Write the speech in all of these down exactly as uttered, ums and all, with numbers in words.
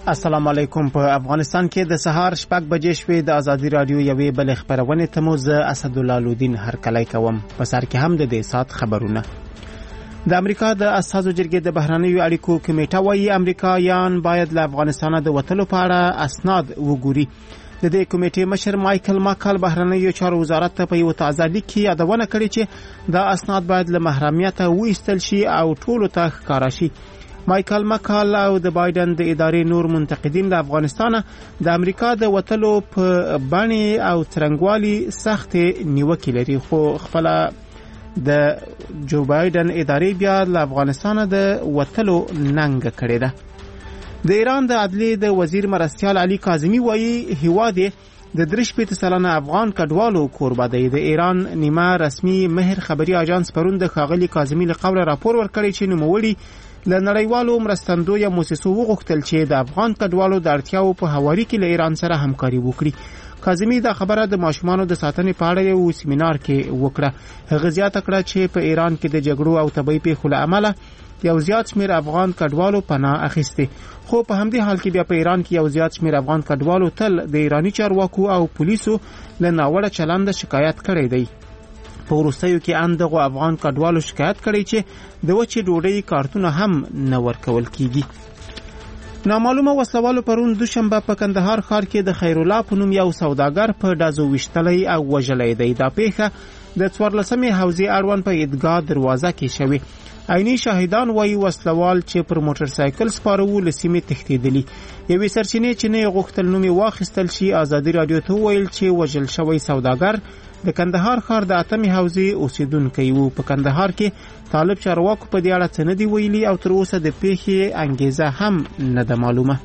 السلام علیکم. په افغانستان کې د سهار شپږ بجې شوې. د ازادي رادیو یوې بل خبرونه ته مو زه اسدالله لودین هرکلی کوم. په سر کې هم د دې سات خبرونه. د امریکا د اساسو جرګې د بهرنیو اړیکو کمیټه وايي امریکایان باید له افغانستان د وتلو په اړه اسناد وګوري. د دې کمیټې مشر مایکل ماکل بهرنیو چارو وزارت ته په یو تازه لیک کې یادونه کړې چې دا اسناد باید له محرمیت وایستل شي او ټولو ته ښکاره شي. مایکل ماکل او د بایدن د ادارې نور منتقدین له افغانستان د امریکا د وتلو په بڼې او څرنګوالي سخت نیوکې لري، خو خپل د جو بایدن ادارې بیا له افغانستان د وتلو ننګ کړې ده. د ایران د عدلیې د وزیر مرستیال علي کاظمي وایي هیواد د درې شپېته سلنه افغان کډوالو کوربه دی. د ایران نیمه رسمي مهر خبري اژانس پرون د ښاغلي کاظمي له قوله راپور ورکړی چې نوموړي له نړیوالو مرستندویه موسسو وغوښتل چې د افغان کډوالو د اړتیاو په هواري کې له ایران سره همکاري وکړي. کاظمي دا خبره د ماشومانو د ساتنې په اړه یو سیمینار کې وکړه. هغه زیاته کړه چې په ایران کې د جګړو او طبي پیښو له امله یو زیات شمیر افغان کډوالو پناه اخیسته، خو په همدې حال کې بیا په ایران کې یو زیات شمیر افغان کډوالو تل د ایرانی چارواکو او پولیسو له ناوړه چلند شکایت کړی دی. په وروستیو کې ان دغه افغان کډوالو شکایت کړی چې د وچې ډوډۍ کارتونه هم نه ورکول کیږي. نامعلومه وسلوالو پرون دوشنبه په کندهار ښار کې د خیرالله په نوم یو سوداګر په ډازو ویشتلی او وژلی دی. دا پیښه د څوارلسمې حوزې اړوند په عیدګاه دروازه کې شوې. عیني شاهدان وایي وسلوال چې پر موټر سایکل سپاره وو له سیمې تښتېدلي. یوې سرچینې چې نه غوښتل نوم یې واخیستل شي ازادي رادیو ته وویل چې وژل شوی سوداګر د کندهار ښار د اتمې حوزې اوسیدونکی وو. په کندهار کې طالب چارواکو په دې اړه څه نه دي ویلي او تر اوسه د پیښې انګیزه هم نه ده معلومه.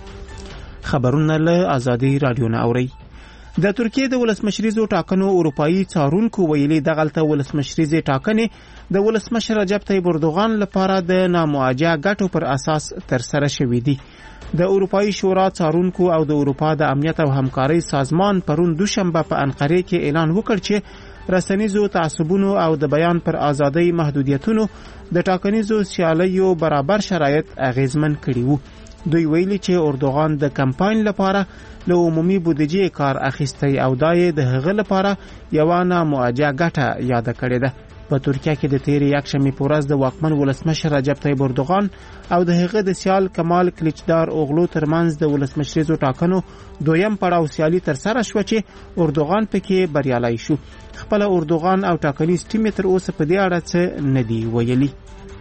خبرونه له ازادي رادیو نه اورئ. د ترکیې د ولسمشریزو ټاکنو اروپایي څارونکو ویلي دغلته ولسمشریزې ټاکنې د ولسمشر رجب طیب اردوغان لپاره د نامواجه ګټو پر اساس ترسره شوې دي. د اروپایي شورا څارونکو او د اروپا د امنیت او همکارۍ سازمان پرون دوشنبه په انقره کې اعلان وکړ چې رسنیزو تعصبونو او د بیان پر ازادۍ محدودیتونو د ټاکنیزو سیالیو برابر شرایط اغیزمن کړي وو. دوی ویلي چې اردوغان د کمپاین لپاره له عمومي بودیجې کار اخیستی او دا یې د هغه لپاره یوه نامواجه ګټه یاده کړې ده. په ترکیه کې د تیرې یکشنبې په ورځ د واکمن ولسمشر رجب طیب اردوغان او د هغه د سیال کمال کلیچدار اوغلو ترمنځ د ولسمشریزو ټاکنو دویم پړاو سیالي ترسره شوه چې اردوغان پکې بریالی شو. خپل اردوغان او ټاکنیز ټیم تر اوسه په دې اړه څه نه دی ویلي.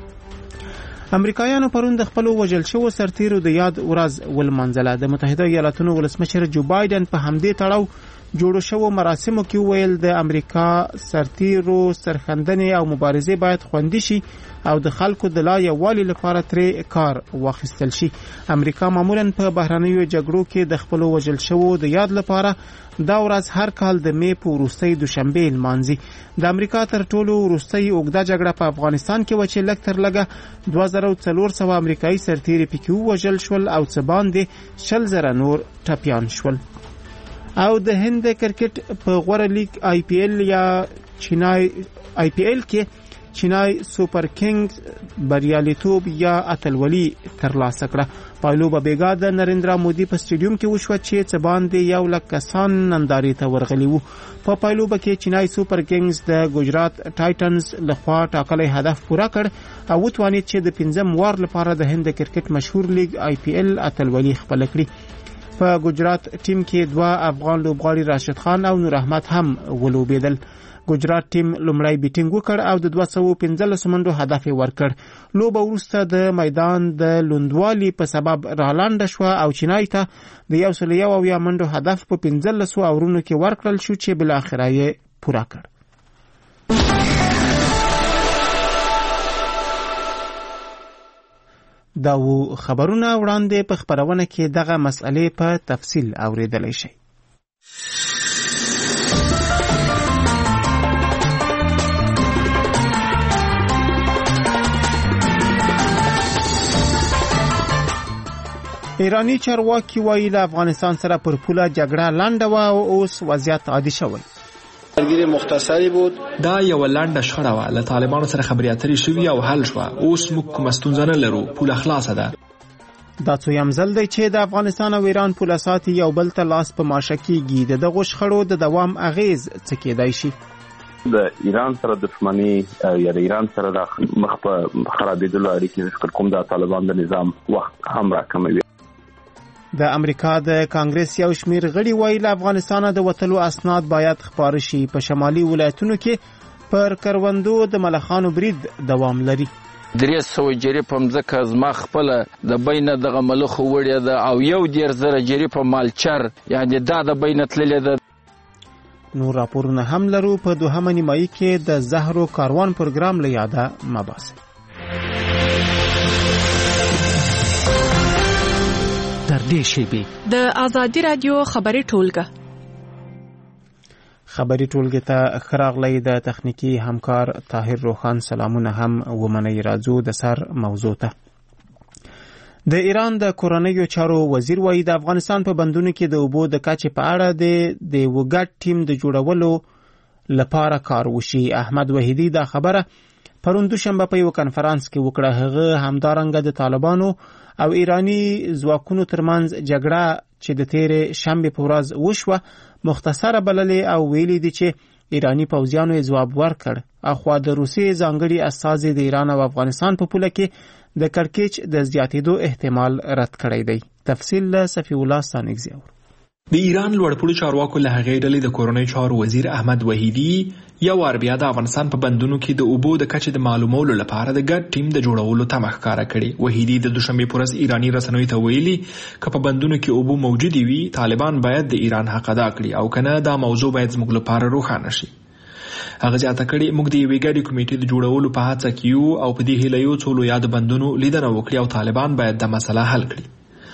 امریکایانو پرون د خپل وژل شوو سرتیرو د یاد ورځ ولمانځله. د متحده ایالاتونو ولسمشر جو بایدن په همدې تړاو جوړو شوو مراسمو کې ویل د امریکا سرتیرو سرخندنې او مبارزې باید خوندي شي او د خلکو د لا یووالي لپاره ترې کار واخیستل شي. امریکا معمولا په بهرنیو جګړو کې د خپل وژل شوو د یاد لپاره دا ورځ هر کال د می په وروستۍ دوشنبه لمانځي. د امریکا تر ټولو وروستۍ اوږده جګړه په افغانستان کې و چې لږ تر لږه دوه زره څلور سوه امریکایي سرتیري پکې ووژل شول او څه باندې شل زره نور ټپیان شول. او د هند کرکټ په غوره لیگ آی پی ایل یا چینای آی پی ایل کې چینای سوپر کینګز بریالیتوب یا اتلولي ترلاسه کړه. پایلوبه بیګا د نریندرا مودي په سټیډیوم کې وشوه چې څه باندې یو لک کسان نندارې ته ورغلي وو. په پایلوبه کې چینای سوپر کینګز د ګجرات ټایټنز لخوا ټاکلی هدف پوره کړ او وتوانید چې د پنځم وار لپاره د هند کرکټ مشهور لیگ آی پی ایل اتلولي خپل کړي. په ګجرات ټیم کې دوه افغان لوبغاړي راشد خان او نور احمد هم ولوبېدل. ګجرات ټیم لومړی بیټینګ وکړ او د دوه سوه پنځلس منډو هدف یې ورکړ. لوبه وروسته د میدان د لوندوالي په سبب رالانډه شوه او چینای ته د یو سل یو اویا منډو هدف په پنځلسو اورونو کې ورکړل شو چې بالاخره یې پوره کړ. دا و خبرونه وړاندې په خبرونه کې دغه مسئلې په تفصیل اوریدلی شي. ایرانی چارواکي وایي له افغانستان سره پر پوله جګړه لنډه وه او اوس وضعیت عادي شوی. درگیری مختصری بود. دا یو لنډه شخړه وه، له طالبانو سره خبرې اترې شوي او حل شوه. اوس موږ کومه ستونزه نه لرو، پوله خلاصه ده. دا څویم ځل دی چې د افغانستان او ایران پوله ساتي یو بل ته لاس په ماشه کیږي. د دغو شخړو د دوام اغیز څه کېدای شي؟ د ایران سره دښمني یا د ایران سره د مخ په خرابېدلو اړیکې فکر کوم د طالبان د نظام وخت هم راکموي. د امریکا د کانګرس یو شمیر غړي وایي له افغانستانه د وتلو اسناد باید خپاره شي. په شمالي ولایتونو کې پر کروندو د ملخانو برید دوام لري. درې سوه جریب هم ځکه زما خپله د بینه دغه ملخو وړې ده او یو دېرش زره جریب مالچر یعنې دا د بینه تللې ده. نور راپورونه هم لرو. په دوهمه نیمایي کې د زهرو کاروان پروګرام له یاده مه باسئ. تر دې شیبې د آزادي رادیو خبري ټولګه خبري ټولګه ته ښه راغلی. د تخنیکي همکار طاهر روخان سلامونه هم ومنئ. راځو د سر موضوع ته. د ایران د کورنیو چارو وزیر وایي د افغانستان په بندونو کې د اوبو د کچې په اړه د د وګړ ټیم د جوړولو لپاره کار وشي. احمد وحیدی دا خبره پرون دوشنبه په یو کنفرانس کې وکړه. هغه همدارنګه د طالبانو او ایرانی ځواکونو ترمنځ جګړه چې د تیرې شنبه په ورځ وشوه مختصره بللې او ویلي دي چې ایرانی پوځیانو یې ځواب ورکړ. اخوا د روسیې ځانګړي استازي د ایران او افغانستان په پوله کې د کړکېچ د زیاتېدو احتمال رد کړی دی. تفصیل له صفی الله ستانکزی. د ایران لوړپوړو چارواکو له هغې ډلې د کورنیو چارو وزیر احمد وحیدی یو وار بیا د افغانستان په بندونو کې د اوبو د کچې د معلومولو لپاره د ګډ ټیم د جوړولو تمه ښکاره کړې. وحیدی د دوشنبې په ورځ ایرانی رسنیو ته ویلي که په بندونو کې اوبو موجودې وي طالبان باید د ایران حق ادا کړي او کنه دا موضوع باید زموږ لپاره روښانه شي. هغه زیاته کړي موږ د یوې ګډې کمیټې د جوړولو په هڅه کې یو او په دې هیله یو څو لویا د بندونو لیدنه وکړي او طالبان باید د مسله حل کړي.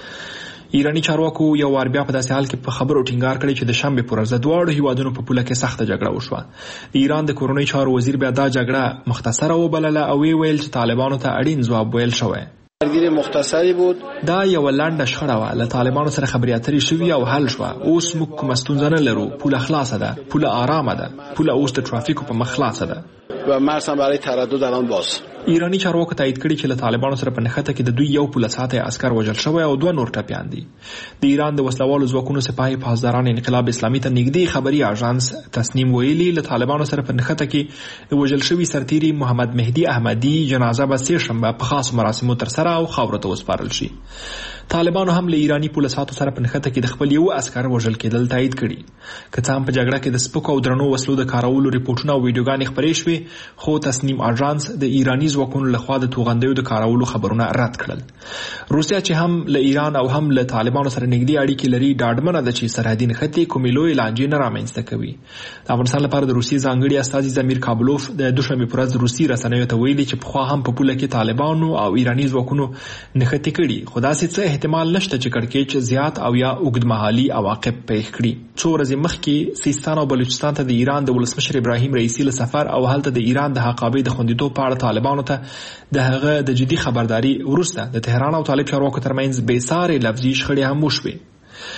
ایرانی چارواکو یو وار بیا په داسې حال کې په خبرو ټینګار کړی چې د شنبې په ورځ د دواړو هیوادونو په پوله کې سخته جګړه وشوه. د ایران د کورنیو چارو وزیر بیا دا جګړه مختصره وبلله او وی ویل چې طالبانو ته اړین ځواب ویل شوی. درگیری مختصری بود. دا یو لنډه شخړه وه. له طالبانو سره خبرې اترې شوي او حل شوه. اوس موږ کومه ستونزه نه لرو. پوله خلاصه ده. پوله آرامه ده. پوله اوس د ترافیکو په مخ خلاصه ده. و مرز هم برای تردد الان باز. ایرانی چارواکو تایید کړي چې له طالبانو سره په نښته کې د دوی یو پوله ساتی عسکر وژل شوی او دوه نور ټپیان دي. د ایران د وسلوالو ځواکونو سپاهي پاسداران انقلاب اسلامي ته نږدې خبري اژانس تسنیم ویلي له طالبانو سره په نښته کې د وژل شوي سرتیري محمد مهدي احمدي جنازه به سې شنبه په خاصو مراسمو ترسره او خاورو ته وسپارل شي. طالبانو هم له ایرانی پوله ساتو سره په نښته کې د خپل یو عسکر وژل کېدل تایید کړي. که څه هم په جګړه کې د سپکو او درنو وسلو د کارولو ریپورټونه او ویډیوګانې خپرې شوې خو تسنیم اژانس د ایرانی ځواکونو لخوا د توغندیو د کارولو خبرونه رد کړل. روسیا چې هم له ایران او هم له طالبانو سره نږدې اړیکې لري ډاډمنه ده چې سرحدي نښتې کومې لویې لانجې نه رامنځته کوي. د افغانستان لپاره د روسیې ځانګړي استازي زمیر کابلوف د دوشنبې په ورځ روسي رسنیو ته ویلي چې پخوا هم په پوله کې طالبانو او ایرانی ځواکونو نښتې کړي خو داسې څه احتمال نشته چې کړکېچ زیات او یا اوږدمهالي عواقب پیښ کړي. څو ورځې مخکې سیستان او بلوچستان ته د ایران د ولسمشر ابراهیم رئیسي له سفر او هلته د ایران د حقابې د خوندیتوب په اړه طالبانو ته د هغه د جدي خبرداري وروسته د تهران او طالب چارواکو ترمنځ بې سارې لفظي شخړې هم وشوې.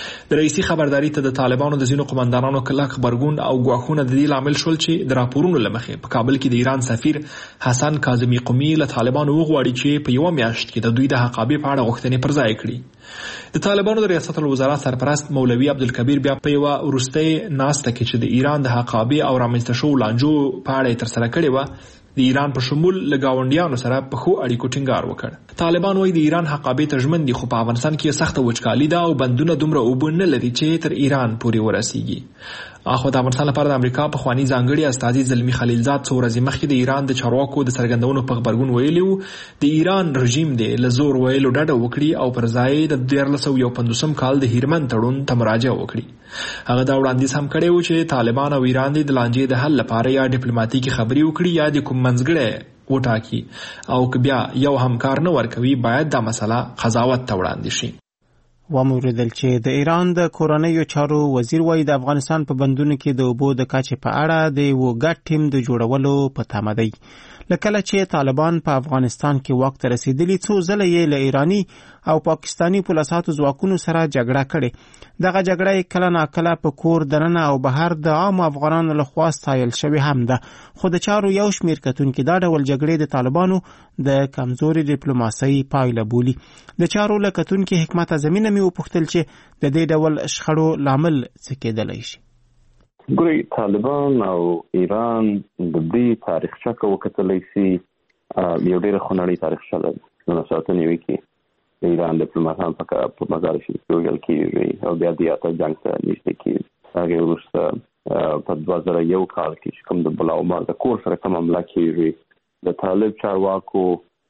د رئیسي خبرداري ته د طالبانو د ځینو قماندانانو کلک غبرګون او ګواښونه د دې لامل شول چې د راپورونو له مخې په کابل کې د ایران سفیر حسن کاظمي قومي له طالبانو وغواړي چې په یوه میاشت کې د دوی د حقابې په اړه غوښتنې پر ځای کړي. د طالبانو د ریاست الوزرا سرپرست مولوي عبدالکبیر بیا په یوه وروستۍ ناسته کې چې د ایران د حقابې او رامنځته شوو لانجو په اړه یې ترسره کړې وه د ایران په شمول له ګاونډیانو سره په ښو اړیکو ټینګار وکړ. طالبان وایي د ایران حقابې ته ژمن دي خو په افغانستان کې سخته وچکالي ده او بندونه دومره اوبه نه لري چې تر ایران پورې ورسیږي. اخو د افغانستان لپاره د امریکا پخواني ځانګړي استازي زلمي خلیلزاد څو ورځې مخکې د ایران د چارواکو د څرګندونو په غبرګون ویلي وو د ایران رژیم دی له زور ویلو ډډه وکړي او پر ځای د دیارلس سوه یو پنځوسم کال د هیرمن تړون ته مراجعه وکړي. هغه دا وړاندیز هم کړی و چې طالبان او ایران د لانجې د حل لپاره یا ډیپلوماټیکي خبرې وکړي یا د کوم منځګړی وټاکي او که بیا یو همکار نه ورکوي باید دا مسله قضاوت ته وړاندې شي. وموریدل چې د ایران د کورنیو چارو وزیر وایي د افغانستان په بندونو کې د اوبو د کچې په اړه د یو ګډ ټیم د جوړولو په تمه دی. لکه چې طالبان په افغانستان کې واک ته رسیدلی څو ځله یې له ایرانی او پاکستانی پولیسو ځواکونو سره جګړه کړې. دغه جګړه کله ناکله په کور دننه او بهر د عام افغانانو لخوا ستایل شوې هم ده، خو د چارو یو شمیر کتونکي دا ډول جګړې د طالبانو د کمزوري ډیپلوماسۍ پایله بولي. د چارو له کتونکي حکمت زمینه مې وپوښتل چې د دې ډول شخړو لامل څه کېدلی شي. ګوري طالبان او ایران د دې تاریخچه کو کتلی سي یو ډېر خونړی تاریخچه ده. نو ساتنه وی کې د ایران ډیپلوماټان په مزار شي یو کې او بیا د اته جنگ ته نشته کې هغه وروسته په دوه زره یو کال کې کوم د بلاو مار د کور سره کوم عمله کیږي د طالب چارواکو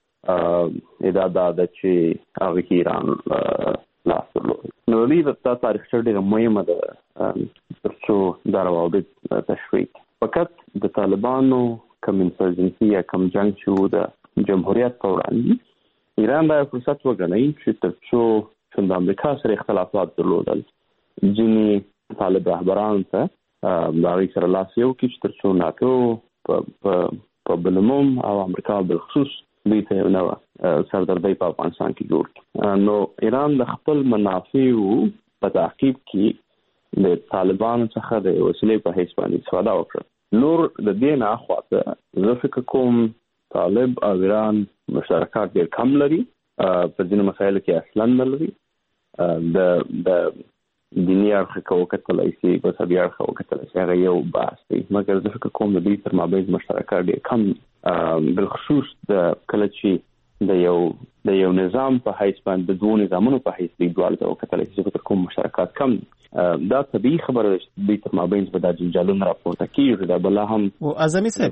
ادعا ده چې هغه ایران لاس درلود. نو دې د تاریخچه ډېره مهمه ده ترڅو دا روابط تشویق فقط د طالبانو کوم انسرجنسي یا کوم جنگ چې د جمهوریت په وړاندې ایران دا فرصت وګڼي چې ترڅو چې د امریکا سره اختلافات درلودل ځینې طالب رهبران ته دا غي سره لاس یو کې چې ترڅو ناتو په بلموم او امریکا بالخصوص دوی ته نو سردردي په افغانستان کې جوړ. نو ایران د خپل منافعو په تعقیب کې د طالبانو څخه د وسیلې په حیث باندې استفاده وکړه. نور د دې نه اخواته زه فکر کوم طالب او ایران مشترکات ډېر کم لري په ځینو مسایلو کې اصلا نه لري. د د دیني اړخ کو کتلای شي په سبي اړخ کو کتلای شي هغه یو بحث دی، مګر زه فکر کوم د دې تر مابین مشترکات ډېر کم بالخصوص د کله چې د یو د یو نظام په حیث باندې د دوه نظامونو په حیث د دوه او کتلای شي فکر کوم مشترکات کم. دا طبيعي خبره ده چې د تر مابین په د جنجالونو راپورته کیږي. دا بل هم او اعظمي صاحب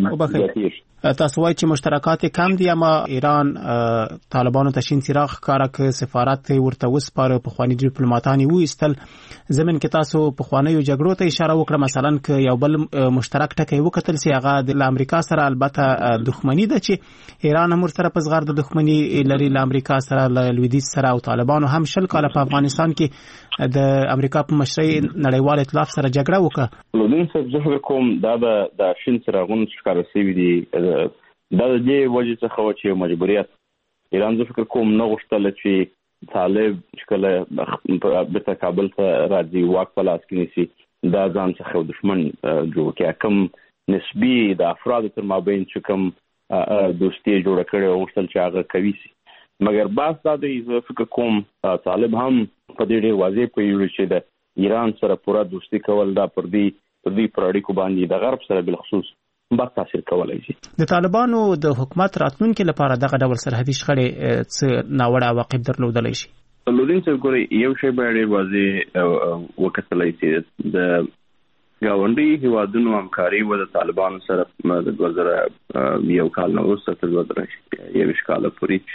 تاسو وایي چې مشترکات کم دي، اما ایران طالبانو ته شین څراغ ښکارا ک سفارت ورته وسپاره په خواني ډیپلوماټانی وو استل زمين کې تاسو په خواني جګړو ته اشاره وکړه. مثلا ک یو بل مشترک ټکی وکتل سي هغه د امریکا سره البته دښمنی ده چې ایران هم سره په زغر د دښمنی لري له امریکا سره له لویدیځ سره او طالبانو هم شل کاله په افغانستان کې د امریکا په مشرۍ نړیوال ائتلاف سره جګړه وکړه. لودین صاحب زه فکر کوم دا د شین څراغونو ښکار شوی دی دا د دې وجه څخه چې مجبوریت ایران زه فکر کوم نه غوښتل چې طالب چې کله په کابل ته راځي واک په لاس کې نیسي دا ځان څخه دښمن جوړ کړي. کوم نسبی د افراد تر مابین چې کوم دوستي جوړ کړي او غوښتل چې هغه کوي سي، مګر باس دا د زه فکر کوم طالب هم په دې ډېر واضح کوي چې د ایران سره پوره دوستي کول دا پر دې پر دې پر اړیکو باندې د غرب سره بالخصوص بد تاثیر کولای شي. د طالبانو د حکومت راتلونکو لپاره دغه ډول سرحدي شخړې څه ناوړه عواقب درلودلی شي. لودین څه ګوري یو شی به ډېر واضح وکړلای شي د ګاونډي هیوادونو همکاري و د طالبانو سره د دوه زره یو کال نو وروسته تر دوه زره یو کال پورې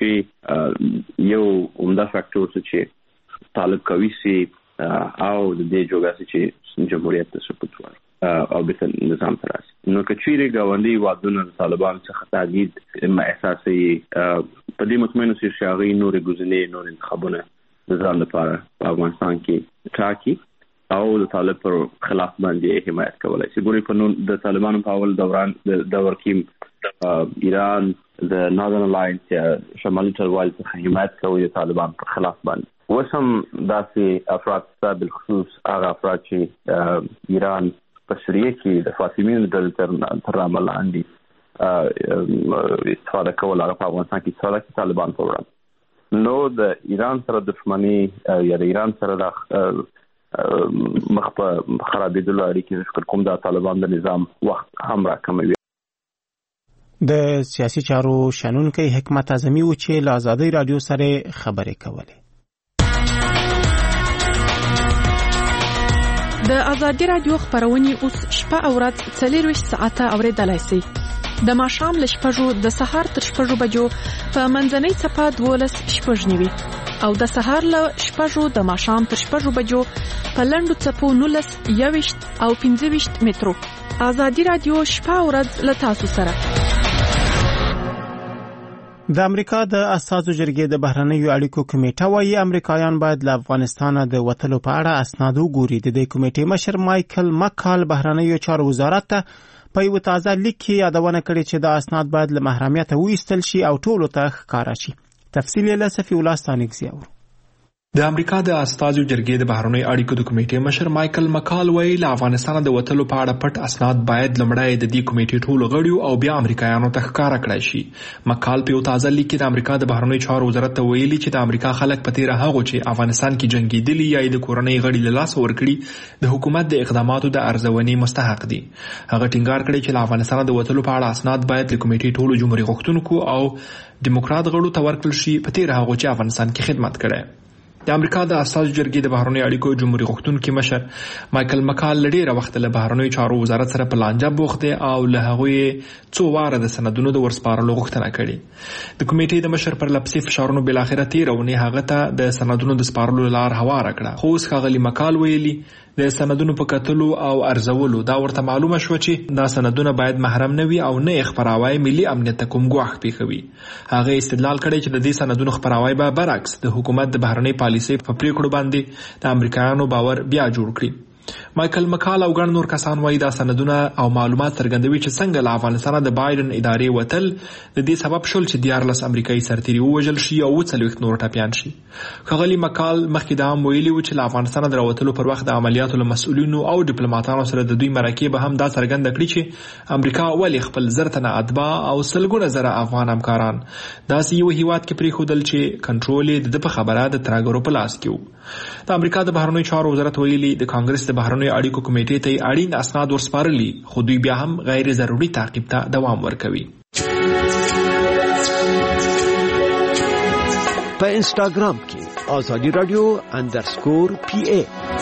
چې یو عمده فاکټور چې طالب کوي سي او د دې جوګاسي چې جمهوریت ته سقوط ور او به نظام تراس نو کچيري ګاونډي هیوادونو د طالبانو څخه تاګید ما احساسي په دې مطمئن سي شاغي نور ګزنې نور انتخابونه د ځان لپاره په افغانستان کې ټاکي او د طالب پر خلاف باندې حمایت کولای شي. ګوري په نو د طالبانو په اول دوران د دور کې ایران د ناردن الاینس یا شمالي ټلوال څخه حمایت کوي د طالبان پر خلاف باندې. وسم داسې افراد ته بالخصوص هغه افراد چې ایران په سوریه کې د فاطمیانو د تر عمل لاندې استفاده کول هغه په افغانستان کې استفاده کوي طالبان په وړاندې. نو د ایران سره دښمنۍ یا د ایران سره د مخ په خرابېدلو اړیکې فکر کوم د طالبان د نظام وخت هم راکموي. د سیاسي چارو شنونکي حکمت اعظمي و چې له آزادۍ رادیو سره خبرې کولې. د آزادۍ رادیو خبرونه اوس شپه او ورځ څلور ساعته اوریدلای شئ. د ماښام له شپږو د سهار تر شپږو بجو په منځنۍ صفه دولس شپږ نیوي او د سهار له شپږو د ماښام تر شپږو بجو په لنډو څپو نولس یويشت او پنځه ویشت مترو. آزادۍ رادیو شپه او ورځ له تاسو سره. د امریکا د اساسو جرګې د بهرنیو اړیکو کمیټه وايي امریکایان باید له افغانستان د وټلو په اړه اسناد وګوري. د دې کمیټې مشر مایکل مکال بهرنیو چارو وزارت ته په یو تازه لیک کې یادونه کړې چې د اسناد باید له محرمیت وایستل شي او ټولو ته ښکاره شي. تفصیل یې له صفی الله ستانکزي اورو. د امریکا د استازو جرګې د بهرنیو اړیکو د کمیټې مشر مایکل مکال وایي له افغانستان د وتلو په اړه پټ اسناد باید لومړی د دې کمیټې ټولو غړیو او بیا امریکایانو ته ښکاره کړای شي. مکال په یو تازه لیک کې د امریکا د بهرنیو چارو وزارت ته ویلي چې د امریکا خلک په تیره هغو چې افغانستان کې جنګېدلي یا د کورنۍ غړي له لاسه ورکړي د حکومت د اقداماتو د ارزونې مستحق دي. هغه ټینګار کړی چې له افغانستان د وتلو په اړه اسناد باید د کمیټې ټولو جمهوریت غوښتونکو او ډیموکرات غړو ته ورکړل شي په تیره هغو چې افغانستان کې خدمت کړي. د امریکا د استازو جرګې د بهرنیو اړیکو جمهوریت غوښتونکي مشر مایکل مکال له ډېره وخته له بهرنیو چارو وزارت سره په لانجه بوخت دی او له هغوی څو واره د سندونو د ورسپارلو غوښتنه کړې. د کمیټې د مشر پر لپسې فشارونو بالاخره تیره اونۍ هغه ته د سندونو د سپارلو لار هواره کړه. خو اوس ښاغلي مکال ویلي د سندونو په کتلو او ارزولو دا ورته معلومه شوه چې دا سندونه باید محرم نه وي او نه یې خپراوی ملي امنیت ته کوم ګواښ پېښوي. هغه استدلال کړی چې د دې سندونو خپراوی به برعکس د حکومت د بهرنۍ پالیسۍ په پریکړو باندې د امریکایانو باور بیا جوړ کړي. مایکل مکال او ګڼ نور کسان وایي دا سندونه او معلومات څرګندوي چې څنګه له افغانستانه د بایدن ادارې وتل د دې سبب شول چې دیارلس امریکایي سرتیري ووژل شي او څلوېښت نور ټپیان شي. ښاغلي مکال مخکې دا هم ویلي و چې له افغانستانه د راوتلو پر وخت د عملیاتو له مسؤلینو او ډیپلوماتانو سره د دوی مرکې به هم دا څرګنده کړي چې امریکا ولې خپل زر تنه اتباع او سلګونه زره افغان همکاران داسې یو هیواد کې پرېښودل چې کنټرول یې د ده په خبره د ترهګرو په لاس کې و. د امریکا د بهرنیو چارو وزارت ویلي د کانګرس د بهرنیو اړیکو کمیټې ته اړین اسناد ورسپارلي خو دوی بیا هم غیر ضروري تعقیب ته دوام ورکوي. په انسټاګرام کې آزادي رادیو اندرسکور پی ای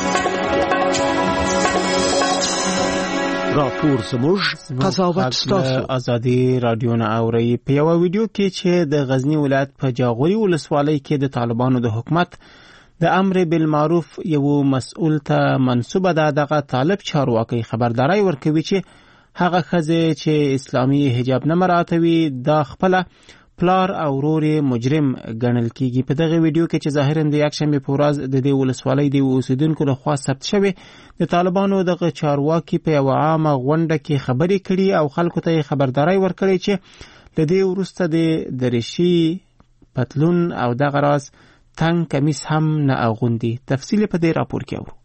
راپور زموږ قضاوت ستاسو آزادي رادیو نه اوري. په یو ویډیو کې چې د غزنی ولایت په جاغوري ولسوالۍ کې د طالبانو د حکومت د امر بالمعروف یو مسؤل ته منسوبه ده دغه طالب چارواکي خبرداري ورکوي چې هغه ښځې چې اسلامي حجاب نه مراعاتوي دا خپل پلار او ورور مجرم ګڼل کیږي. په دغه ویډیو کې چې ظاهرا د یکشنبه په ورځ د دې ولسوالۍ د اوسیدونکو لخوا ثبت شوی د طالبانو دغه چارواکي په یو عامه غونډه کې خبرې کړي او خلکو ته خبرداري ورکړي چې د دې وروسته د دریشي پتلون او دغه راز تنگ کمیس هم نه اغوندي. تفصیل په دې راپور کې اورو.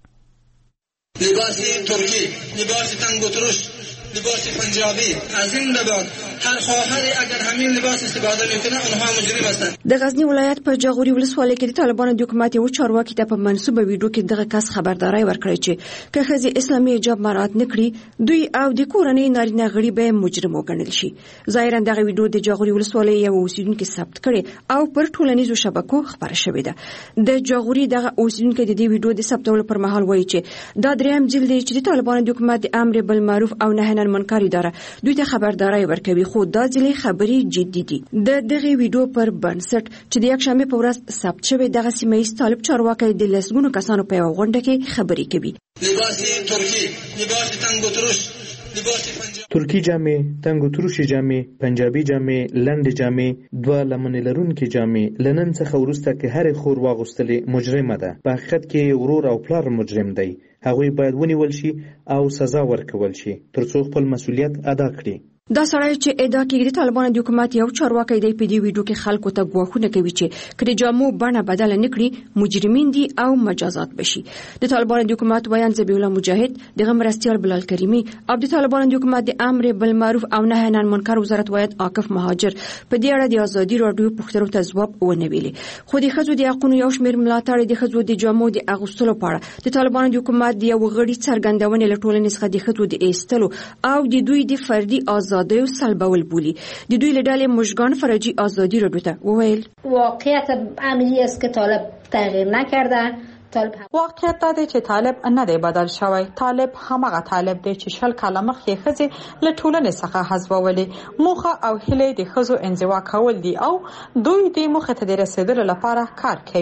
لباس ترکی، لباس تنگ و ترش، لباس پنجابی از این لباس هر خواهر اگر همین لباس استفاده میکنه اونها مجرم هستند. د غزنی ولایت په جاغوري ولسوالۍ کې د طالبانو د حکومت یو چارواکي ته په منسوبه ویډیو کې دغه کس خبرداري ورکړی چې که ښځې اسلامي حجاب مراعات نه کړي دوی او د کورنۍ نارینه غړي به مجرم وګڼل شي. ظاهرا دغه ویډیو د جاغوري ولسوالۍ یو اوسیدونکو ثبت کړي او پر ټولنیزو شبکو خبره شوې ده. د جاغوري دغه اوسیدونکو د دې ویډیو د ثبتولو پر مهال وایي چې دا دریم جلد دی چې د طالبانو د حکومت د امر بالمعروف او نهی عن المنکر اداره دوی ته خبرداري ورکوي خو دا ځلې خبرې جدي دي. د دغه ویډیو پر بنسټ چې د یکشنبه په ورځ ثبت شوی دغه سیمه ایز طالب چارواکي د لسګونو کسانو په یو غونډه کې خبرې کوي. لباس ترکی، لباس تنگ و ترش، لباس پنجابی، ترکی جامې، تنگ و ترشي جامې، پنجابي جامې، لنډ جامې، دوه لمنې لرونکي جامې لنن څخه وروسته کې هر خور واغوستلې مجرمه ده. په حقیقت کې ورور او پلار مجرم دی. هغوی باید ونیول شي او سزا ورکول شي ترڅو خپل مسؤلیت ادا کړي. دا سړی چې ادعا کوي د طالبانو د حکومت یو چارواکی دی په دې ویډیو کې خلکو ته ګواښونه کوي چې کله جامو بڼه بدله نه کړي مجرمین دي او مجازات بشي. د طالبانو د حکومت ویان ذبیح الله مجاهد د مرستیال بلال کریمی او د طالبانو د حکومت د امر بالمعروف او نهی عن المنکر وزارت ویان عاکف مهاجر په دې اړه د آزادي رادیو پوښتنو ته ځواب ونه ویلي. خو د ښځو د حقوقو یو شمېر ملاتړ د ښځو د جامو د اغوستلو په اړه د طالبانو د حکومت د یو غړي څرګندونې له ټولنې څخه د ښځو د ایستلو او د دوی د فردي ازادیو سلبول بولی. د دوی له ډلې مشگان فرجی آزادی را دوته وویل واقعیت امری است که طالب تغییر نکرده. واقعیت دا دی چې طالب نه دی بدل شوی. طالب همغه طالب دی چې شل کاله مخکې ښځې له ټولنې څخه حذفولې. موخه او هیلې د ښځو انزوا کول دي او دوی د موخې ته د رسیدلو لپاره کار کوي.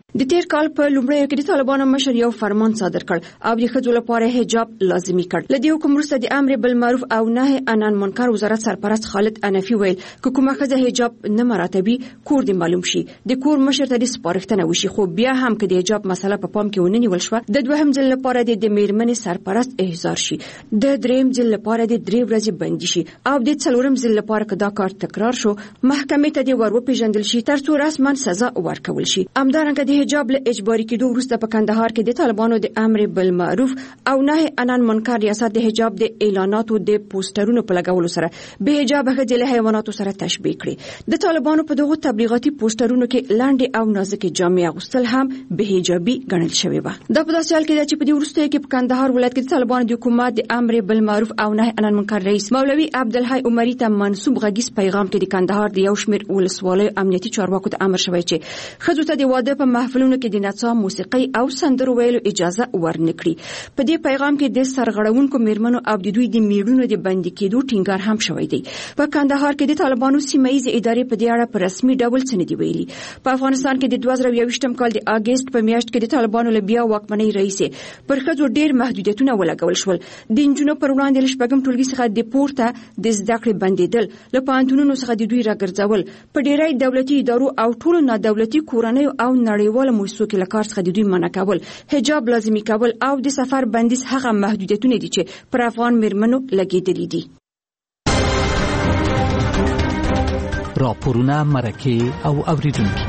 د تیر کال په لومړیو کې د طالبانو مشر یو فرمان صادر کړ او د ښځو لپاره حجاب لازمي کړ. له دې حکم وروسته د امر بالمعروف او نهي عن المنکر وزارت سرپرست خالد انفي ویل که کومه ښځه حجاب نه مراتبي کور دی معلوم شي د کور مشر ته د سپارښتنه وشي. خو بیا هم که د حجاب مسله په پام کې ونه نیول شوه د دوهم ځل لپاره د میرمنې سرپرست احضار شي، د دریم ځل لپاره د درې ورځې بندي شي او د څلورم ځل لپاره که دا کار تکرار شو محکمې ته د ور وپېژندل شي ترڅو رسما سزا ورکول شي. همدارنګه د حجاب له اجباري کېدو وروسته په کندهار کې د طالبانو د امر بالمعروف او نهي عن المنکر ریاست د حجاب د اعلاناتو د پوسټرونو په لګولو سره به حجاب ښځې له حیواناتو سره تشبیه کړي. د طالبانو په دغو تبلیغاتي پوسټرونو کې لاندې او نازکې جامې اغوستل هم به حجابي ګڼل شوې وه. دا په داسې حال کې ده چې په دې وروستیو کې په کندهار ولایت کې د طالبانو د حکومت د امر بالمعروف او نهي عن المنکر رئیس مولوي عبدالحی عمري ته منسوب غږیز پیغام کې د کندهار د یو شمېر ولسوالیو امنیتي چارواکو ته امر شوی چې ښځو ته د واده په محفلونو کې د نڅا، موسیقي او سندرو ویلو اجازه ورنکړي. په دې پیغام کې د سرغړونکو میرمنو او د دوی د میړونو د بندي کېدو ټینګار هم شوی دی. په کندهار کې د طالبانو سیمه ییزې ادارې په دې اړه په رسمي ډول څه نه دي ویلي. په افغانستان کې د دوه زره یوویشتم کال د اګست په میاشت کې د طالبانو له بیا واکمنۍ رئیسې پر ښځو ډېر محدودیتونه ولګول شول. د نجونو پر وړاندې له شپږم ټولګي څخه د پورته د زده کړې بندېدل، له پوهنتونونو څخه د دوی راګرځول، په ډېری دولتي ادارو او ټولو نادولتي کورنیو او نړیوالو مؤسسو کې له کار څخه د دوی منع کول، حجاب لازمي کول او د سفر بندیز هغه محدودیتونه دي چې پر افغان میرمنو لګېدلي دي. راپورونه، مرکې او اوریدونکي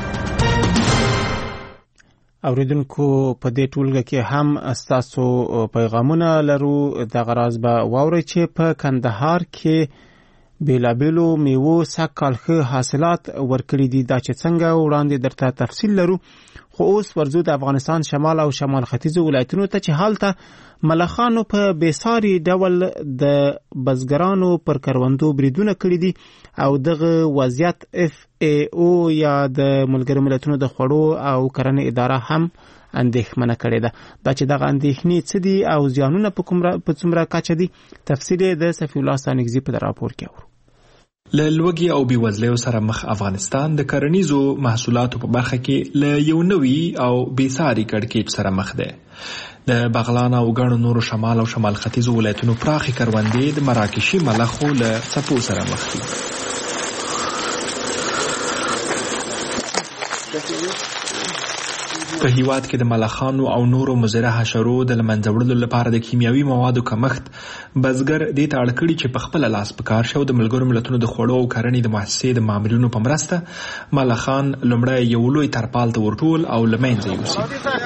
اوریدونکو په دې ټولګه کې هم ستاسو پیغامونه لرو. دغه راز به واورئ چې په کندهار کې بیلابیلو میوو سږ کال ښه حاصلات ورکړي دي. دا چې څنګه وړاندې درته تفصیل لرو. خو اوس ورځو د افغانستان شمال او شمال ختیځو ولایتونو ته چې هلته ملخانو په بېساري ډول د بزګرانو پر کروندو بریدونه کړي دي او دغه وضعیت اف ای او یا د ملګرو ملتونو د خوړو او کرنې اداره هم اندېښمنه کړې ده. دا چې دغه اندېښنې څه دي او زیانونه په کومره په څومره کچه دي تفصیل یې د صفي الله ستانکزي په راپور کې اورو. له لوږې او بېوزلیو سره مخ افغانستان د کرنیزو محصولاتو په برخه کې له یو نوي او بېساري کړکېچ سره مخ دی. د بغلان او ګڼو نورو شمال او شمال ختیځو ولایتونو پراخې کروندې د مراکشي ملخو له څپو سره مخ دي. په هیواد کې د ملخانو او نورو مضره حشرو د له منځه وړلو لپاره د کیمیاوي موادو کمښت بزګر دې ته اړ کړي چې په خپله لاس په کار شي او د ملګرو ملتونو د خوړو او کرنې د مؤسسې د مامورینو په مرسته ملخان لومړی یو لوی ترپال ته ورټول او له منځه یوسي.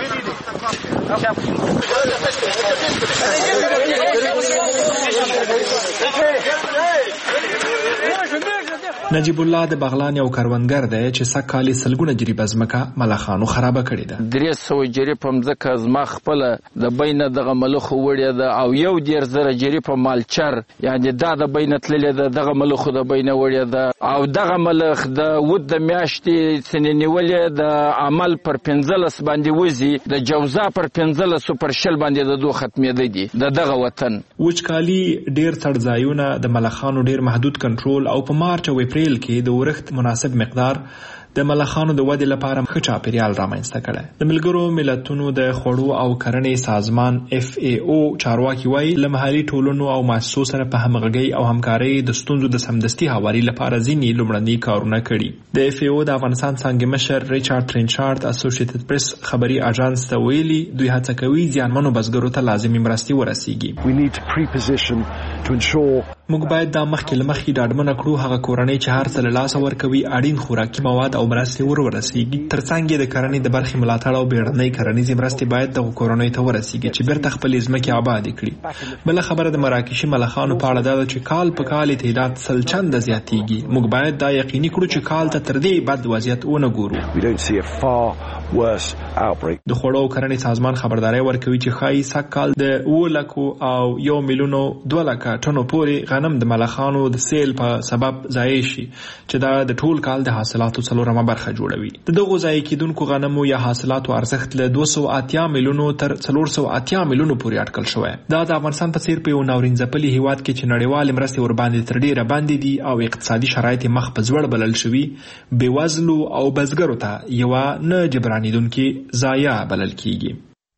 نجیب الله د بغلان یو کروندګر دی چې سږ کال یې سلګونه جریبه ځمکه ملخانو خرابه کړې ده. درې سوه جریبه مځکه زما خپله د بینه دغه ملخو وړې ده او یو دېرش زره جریبه مالچر یعنې دا د بینه تللې ده، دغه ملخو د بینه وړې ده او دغه ملخ د ود د میاشتې څنې نیولې د عمل پر پنځلس باندې وځي، د جوزا پر پنځلسو پر شل باندې د دو ختمېده دي د دغه وطن. وچکالي، ډېر څړځایونه، د ملخانو ډېر محدود کنټرول او په مارچ او اپریل کې د ورښت مناسب مقدار د ملخانو د ودې لپاره ښه چاپیریال رامنځته کړی. د ملګرو ملتونو د خوړو او کرنې سازمان اف ای او چارواکي وایي له محلي ټولنو او مؤسسو سره په همغږۍ او همکارۍ د ستونزو د سمدستي هواري لپاره ځینې لومړني کارونه کړي. د اف ای او د افغانستان څانګې مشر ریچارډ ترینچارډ اسوسییټډ پریس خبري اژانس ته ویلي دوی هڅه کوي زیانمنو بزګرو ته لازمي مرستې ورسیږي. موږ باید دا مخکې له مخکې ډاډمنه کړو هغه کورنۍ چې هر څه له لاسه ورکوي اړین خوراکي مواد او مرستې ور ورسیږي. ترڅنګ یې د کرنې د برخې ملاتړ او بیړنۍ کرنیزې مرستې باید دغو کورنیو ته ورسیږي چې بیرته خپلې ځمکې آبادې کړي. بله خبره د مراکشي ملخانو په اړه دا ده چې کال په کال یې تعداد سل چنده زیاتیږي. موږ باید دا یقیني کړو چې کال ته تر دې بد وضعیت ونه ګورو. د خوړو او کرنې سازمان خبرداری ورکوي چې ښایي سږ کال د اوه لکو او یو میلیونو دوه لکه ټنو پورې غنم د ملخانو د سیل په سبب ضایع شي چې دا د ټول کال د حاصلاتو څلورمه برخه جوړوي. د دغو ضایع کیدونکو غنمو یا حاصلاتو ارزښت له دوه سوه اتیا میلیونو تر څلور سوه اتیا میلیونو پورې اټکل شوی. دا د افغانستان په څیر په یو ناورین ځپلي هیواد کې چې نړیوالې مرستې ورباندې تر ډیره باندې دي او اقتصادي شرایط مخ په ځوړ بلل شوي، بېوزلو او بزګرو ته یوه نه جبران حیرانیدونکي ضایع بلل کیږي.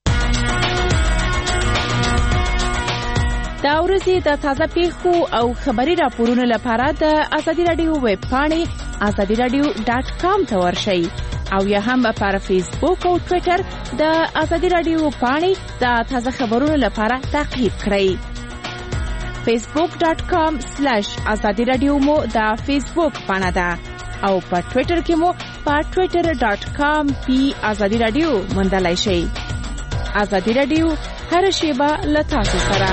دا ورځې د تازه پیښو او خبري راپورونو لپاره د ازادي رادیو ویب پاڼې ازادي رادیو ډاټ کام ته ورشئ او یا هم پر فیسبوک او ټوئیټر د ازادي رادیو پاڼې د تازه خبرونو لپاره تعقیب کړئ. فیسبوک ډاټ کام سلیش ازادي رادیو مو د فیسبوک پاڼه ده او په ټوئیټر کې مو په ټوئیټر ډاټ کام پی ازادي رادیو موندلای شئ. ازادي رادیو هر شیبه له تاسو سره.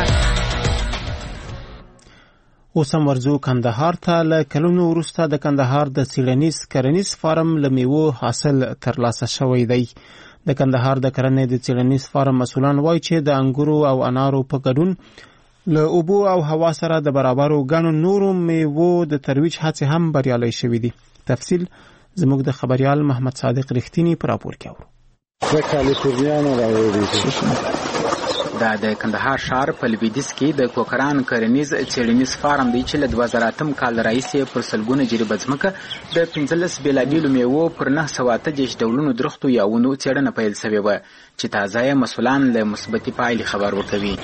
اوس هم ورځو کندهار ته. له کلونو وروسته د کندهار د څیړنیز کرنیز فارم له میوو حاصل ترلاسه شوی دی. د کندهار د کرنې د څیړنیز فارم مسؤلان وایي چې د انګورو او انارو په ګډون له اوبو او هوا سره د برابرو ګڼو نورو میوو د ترویج هڅې هم بریالۍ شوې دي. تفصیل زموږ د خبريال محمد صادق رښتینی پر راپور کې اورو. د کالیفورنیا نه راوړي دا د کندهار ښار په لویدیځ کې د کوکران کرنیز څیړنیز فارم دی چې له دوه زره اتم کال راهیسې پر سلګونه جریبه ځمکه د پنځلس بېلابېلو میوو پر نهه سوه اته دېرش ډولونو درختو یا ونو څېړنه پیل سوې وه چې تازه یې مسؤلان له مثبتې پایلې خبر ورکوي.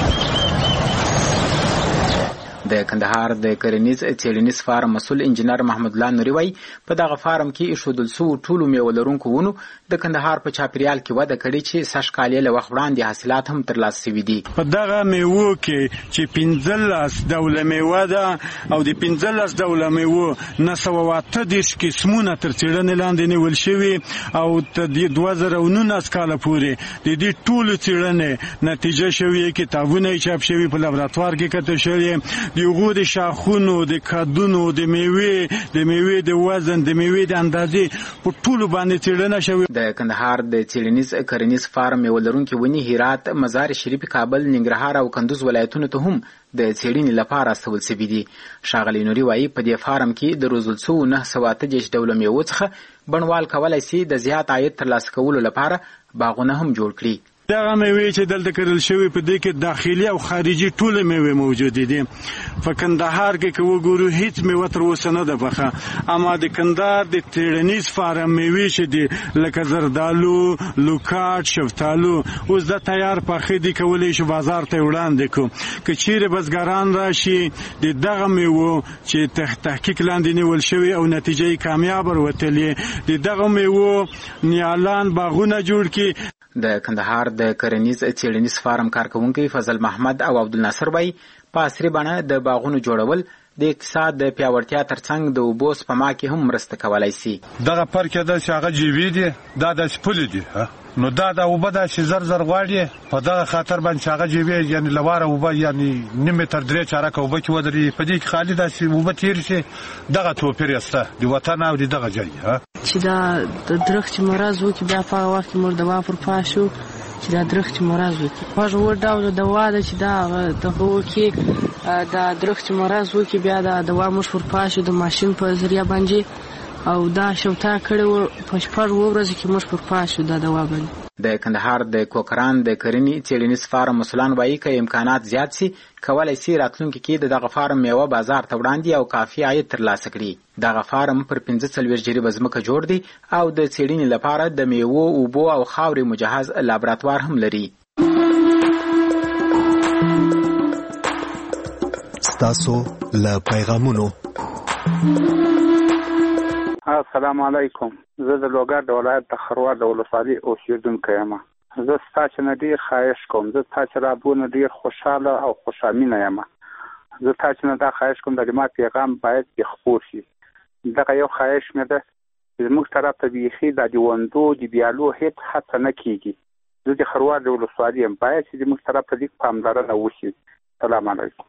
د کندهار د کرنیز څیړنیز فارم مسؤل انجینر محمد الله نوري وایي په دغه فارم کې ایښودل سوو ټولو میوه لرونکو ونو د کندهار په چاپیریال کې وده کړې چې سږ کال یې له وخت وړاندې حاصلات هم ترلاسه شوي دي. په دغه میوو کې چې پنځلس ډوله میوه ده او د پنځلس ډوله میوو نهه سوه اته دېرش قسمونه تر څېړنې لاندې نیول شوي او تر دوه زره نولس کاله پورې د دې ټولو څېړنې نتیجه شوې، کتابونه یې چاپ شوي، په لابراتوار کې کتل شوي، د هغو د شاخونو، د کدونو، د میوې د میوې د وزن، د میوې د اندازې په ټولو باندې څېړنه شوې. د کندهار د څیړنیز کرنیز فارم میوه لرونکي ونې هرات، مزار شریف، کابل، ننګرهار او کندوز ولایتونو ته هم د څېړنې لپاره استول شوي دي. ښاغلی نوري وایي په دې فارم کې د روزل سوو نهه سوه اته دېرش ډوله میوو څخه بڼوال کولی شي د زیات عاید ترلاسه کولو لپاره باغونه هم جوړ کړي. دغه میوې چې دلته کرل شوي په دې کې داخلي او خارجي ټولې میوې موجودې دي. په کندهار کې که وګورو هیڅ میوه تر اوسه نه ده پخه، اما د کندهار د څیړنیز فارم میوې چې دي لکه زردالو، لوکاټ، شفتالو اوس د تیار پخې دي، کولی شو بازار ته وړاندې کړو. که چیرې بزګران راشي د دغه میوو چې تحقیق لاندې نیول شوي او نتیجه یې کامیاب وروتلې، د دغه میوو نیالان باغونه جوړ کړي. د کندهار د کرنیز څیړنیز فارم کارکونکي فضل محمد او عبدالناصر وایي په عصري بڼه د باغونو جوړول د اقتصاد د پیاوړتیا ترڅنګ د اوبو سپما کې هم مرسته کولی شي. دغه فرق دا چې هغه جیوي دي، دا داسې پولې دي، نو دا د اوبه دا چې زر زر غواړي په دغه خاطر باندې چې هغه جیوي یعنې لواره اوبه یعنې نیم متر درې چارکه اوبه کې ودرېږي، په دې کې خالي داسې اوبه تېر شي. دغه توپیر یې شته د وطن او د دغه ځای چې دا د درخت چې مرض وکړي بیا په هغه وخت کې موږ دوا پر پا شو چې دا درخت چې مرض وکړي. هغه اووه ډوله دوا ده چې دا دغه وکړي دا درخت چې مرض وکړي بیا دا دوا موږ پر پا شو د ماشین په ذریعه باندې او دا شوتا کړی و په شپږ اووه ورځو کې موږ پر پا شو دا دوا باندې. د کندهار د کوکران د کرنې څیړنیز فارم مسؤلان وایي که امکانات زیات سي کولی شي راتلونکي کې د دغه فارم میوه بازار ته وړاندې او کافي عاید ترلاسه کړي. دغه فارم پر پنځه څلوېښت جریبه ځمکه جوړ دی او د څیړنې لپاره د میوو، اوبو او خاورې مجهز لابراتوار هم لري. ستاسو له پیغامونو. السلام علیکم. زه د لوګر د ولایت د خروار د ولسوالۍ اوسېدونکی یم. زه ستا چې نه ډېر خواهش کوم، زه ستا چې رابونه ډېر خوشحاله او خوشامینه یم. زه ستا چې نه دا خواهش کوم د ما پیغام باید خپور شي. دغه یو خواهش مې ده چې زموږ طرف ته بیخي دا د وندو د بیالو هېڅ هڅه نه کېږي. زه د خروار د ولسوالۍ یم، باید چې زموږ طرف ته لیک پاملرنه وشي. سلام علیکم.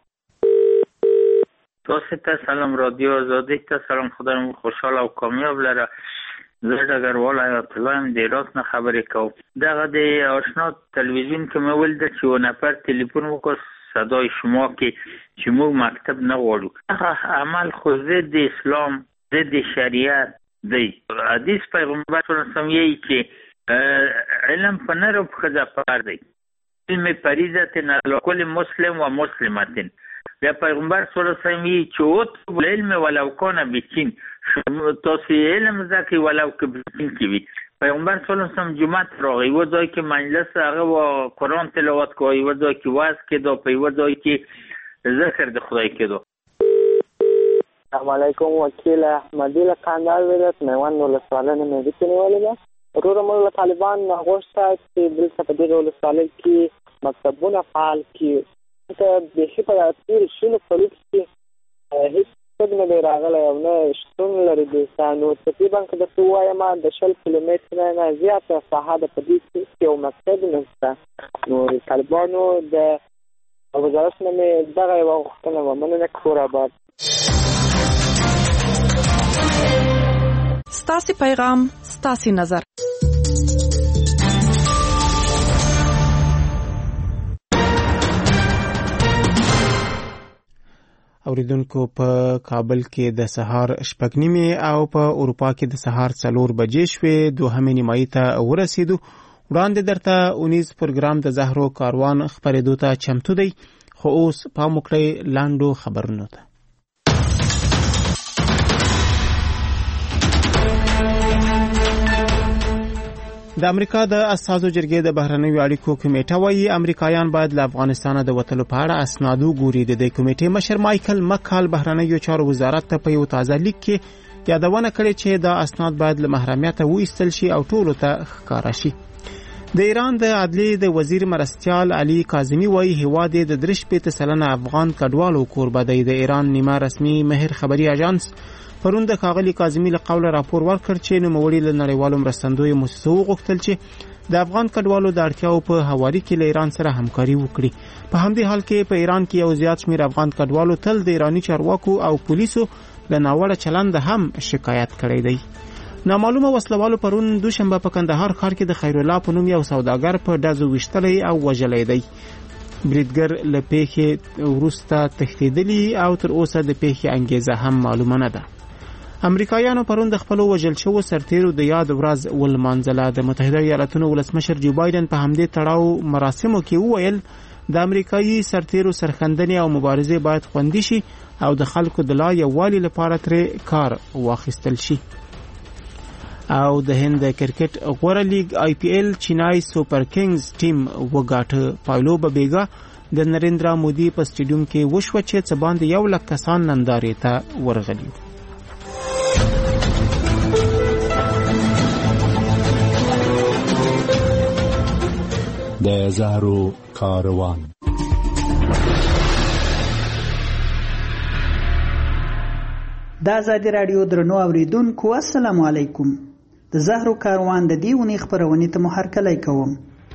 تاسو ته سلام، رادیو آزادی ته سلام. خدایم خوشحاله او کامیاب لره. زه ډګروال حیات الله یم، د هرات نه خبرې کوم. دغه د آشنا تلویزیون کې مې ولیدل چې یو نفر تلیفون وکړ صدای شما کې چې موږ مکتب نه غواړو. هغه عمل خو ضد اسلام، ضد شریعت دی. حدیث پیغمبر صلی الله علیه وسلم یې چې علم په نر او ښځه فرض دی. علم فریضة علی کل مسلم و مسلمة. بیا پیغمبر صلی الله علیه وسلم یې چې اطلبوا العلم ولو کان بچین، تاسو علم زده کړئ ولو که بچین کې وي. پیغمبر صلی الله علیه وسلم جمعه راغی و ځای کې مجلس هغه و قرآن تلاوت کوي و ځای کې واعظ کېدو په و ځای کې ذکر د خدای کېدو. السلام علیکم وکیل احمدی له قندهار ولایت میوند ولسوالۍ نه مې نیولې ده. وروره موږ له طالبان غوښته چې دلته په دې ولسوالۍ کې مکتبونه فعال کړي. ته بیخي په تېرو شلو کلو کې هېڅ څوک نه دی راغلی او نه شتون لري دلته. نو تقریبا که درته ووایم د شل کیلومتره نه زیاته ساحه ده په دې کې یو مکتب نشته. نو د طالبانو د وزارت نه مې دغه یوه غوښتنه وه. مننه کور آباد. ستاسې پیغام ستاسې نظر. اوریدونکو په کابل کې د سهار شپږ نیمې او په اروپا کې د سهار څلور بجې شوې. دوهمې نیمایي ته ورسېدو. وړاندې درته اونیز پروګرام د زهرو کاروان خپرېدو ته چمتو دی، خو اوس پام وکړئ لاندو خبرونو ته. د امریکا د اساسو جرګې د بهرنیو اړیکو کمیټه وايي امریکایان باید له افغانستان د وتلو په اړه اسناد وګوري. د دې کمیټې مشر مایکل مکال بهرنیو چارو وزارت ته په یو تازه لیک کې یادونه کړې چې دا اسناد باید له محرمیت وایستل شي او ټولو ته ښکاره شي. د ایران د عدلیې د وزیر مرستیال علي کاظمي وايي هیواد د درش په سلنه افغان کډوالو کوربه دی. د ایران نیمه رسمي مهر خبري اژانس پرون د ښاغلي کاظمي له قوله راپور ورکړ چې نوموړي له نړیوالو مرستندویو موسسو وغوښتل چې د افغان کډوالو د اړتیاو په هواري کې له ایران سره همکاري وکړي. په همدې حال کې په ایران کې یو زیات شمېر افغان کډوالو تل د ایراني چارواکو او پولیسو له ناوړه چلند هم شکایت کړی دی. نامعلومه وسلوالو پرون دوشنبه په کندهار ښار کې د خیر الله په نوم یو سوداګر په ډزو ویشتلی او وژلی دی. بریدګر له پیښې وروسته تښتېدلی او تر اوسه د پیښې انګیزه هم معلومه نه ده. امریکایانو پرون د خپل وژل شوو سرتیرو د یاد ورځ ولمانځله. د متحده ایالاتونو ولسمشر جو بایدن په همدې تړاو مراسمو کې وویل د امریکایي سرتیرو سرښندنې او مبارزې باید خوندي شي او د خلکو د لا یووالي لپاره ترې کار واخیستل شي. او د هند کرکټ غوره لیگ آی پی ایل چینای سوپر کنگز ټیم وګاټه. پایلو ببیګا د نریندرا مودي په سټیډیوم کې وشوه چې څه باندې یو لک کسان نندارې ته ورغلي. د زهرو کاروان. د آزادي رادیو درنو اوریدونکو السلام علیکم. د زهرو کاروان د دې ونې خبرونې ته محرکلی کوم.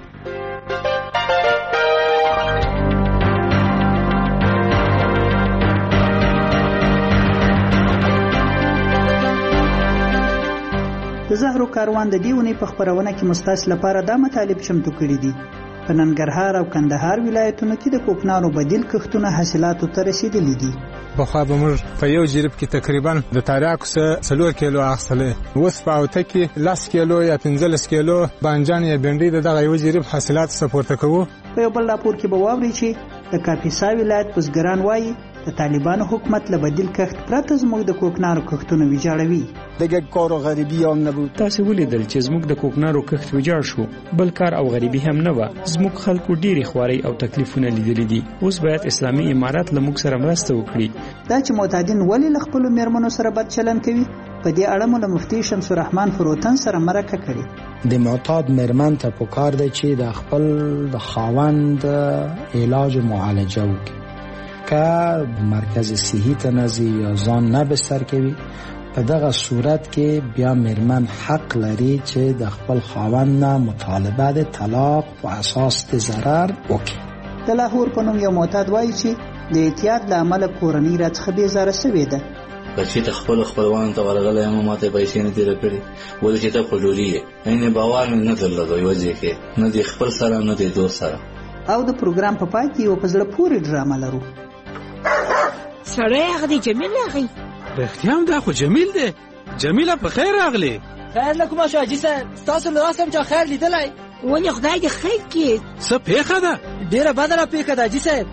د زهرو کاروان د دې ونې په خبرونه کې مستاس لپاره دا مطالب چمتو کړي دي. په ننګرهار او کندهار ولایتونو کې د کوکنارو بدیل کښتونه حاصلاتو ته رسیدلي دي. پخوا به موږ په یو جریب کې تقریبا د تاریاکو څخه څلور کیلو اخیستلی، اوس په اوته کې لس کیلو یا پنځلس کیلو بانجان یا بینډۍ د دغه یو جریب حاصلات څخه پورته کوو. په یو بل راپور کې به واورئ چې د کاپیسا ولایت بزګران وایي د طالبانو حکومت له بدیل کښت پرته زموږ د کوکنارو کښتونه ویجاړوي. دیگه کار و غریبی هم نبود. تاسو ولیدل چې زموږ د کوکنارو کښت ویجاړ شو، بل کار او غریبی هم نه و. زموږ خلکو ډېری خواري او تکلیفونه لیدلي دي. اوس باید اسلامي امارات له موږ سره مرسته وکړي. دا چې معتادین ولې له خپلو میرمنو سره بد چلند کوي، په دې اړه مو له مفتي شمس الرحمن فروتن سره مرکه کړې. د معتاد میرمن ته پکار دی چې د خپل د خاوند علاج و معالجه وکړي. که مرکز صحی ته نزي یا ځان نه بستر کوي، په دغه صورت کې بیا میرمن حق لري چې د خپل خاوند نه مطالبه د طلاق په اساس د ضرر وکړي. د لاهور په نوم یو معتاد وایي چې د اعتیاد له امله کورنۍ راڅخه بېزاره شوې ده. بچی ته خپل خپلوانو ته ورغلی یم، ماته پیسې نه دي راکړي، ولې چې ته خجوري یې. عین باور مې نه درلود یوه ځای کې، نه د خپل سره نه د دوست سره. او د پروګرام په پای کې یو په زړه پورې ډرامه لرو. سړی هغه دی جمیل راغی. رښتیا هم دا خو جمیل دی. جمیله په خیر راغلی. خیر نه کومه شو حاجي صاحب، ستاسو له لاسه هم چا خیر لیدلی؟ ولې خدای دې خیر کړي. څه پېښه ده؟ ډېره بده را پېښه ده حاجي صاحب.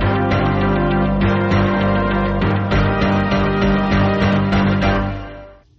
اوس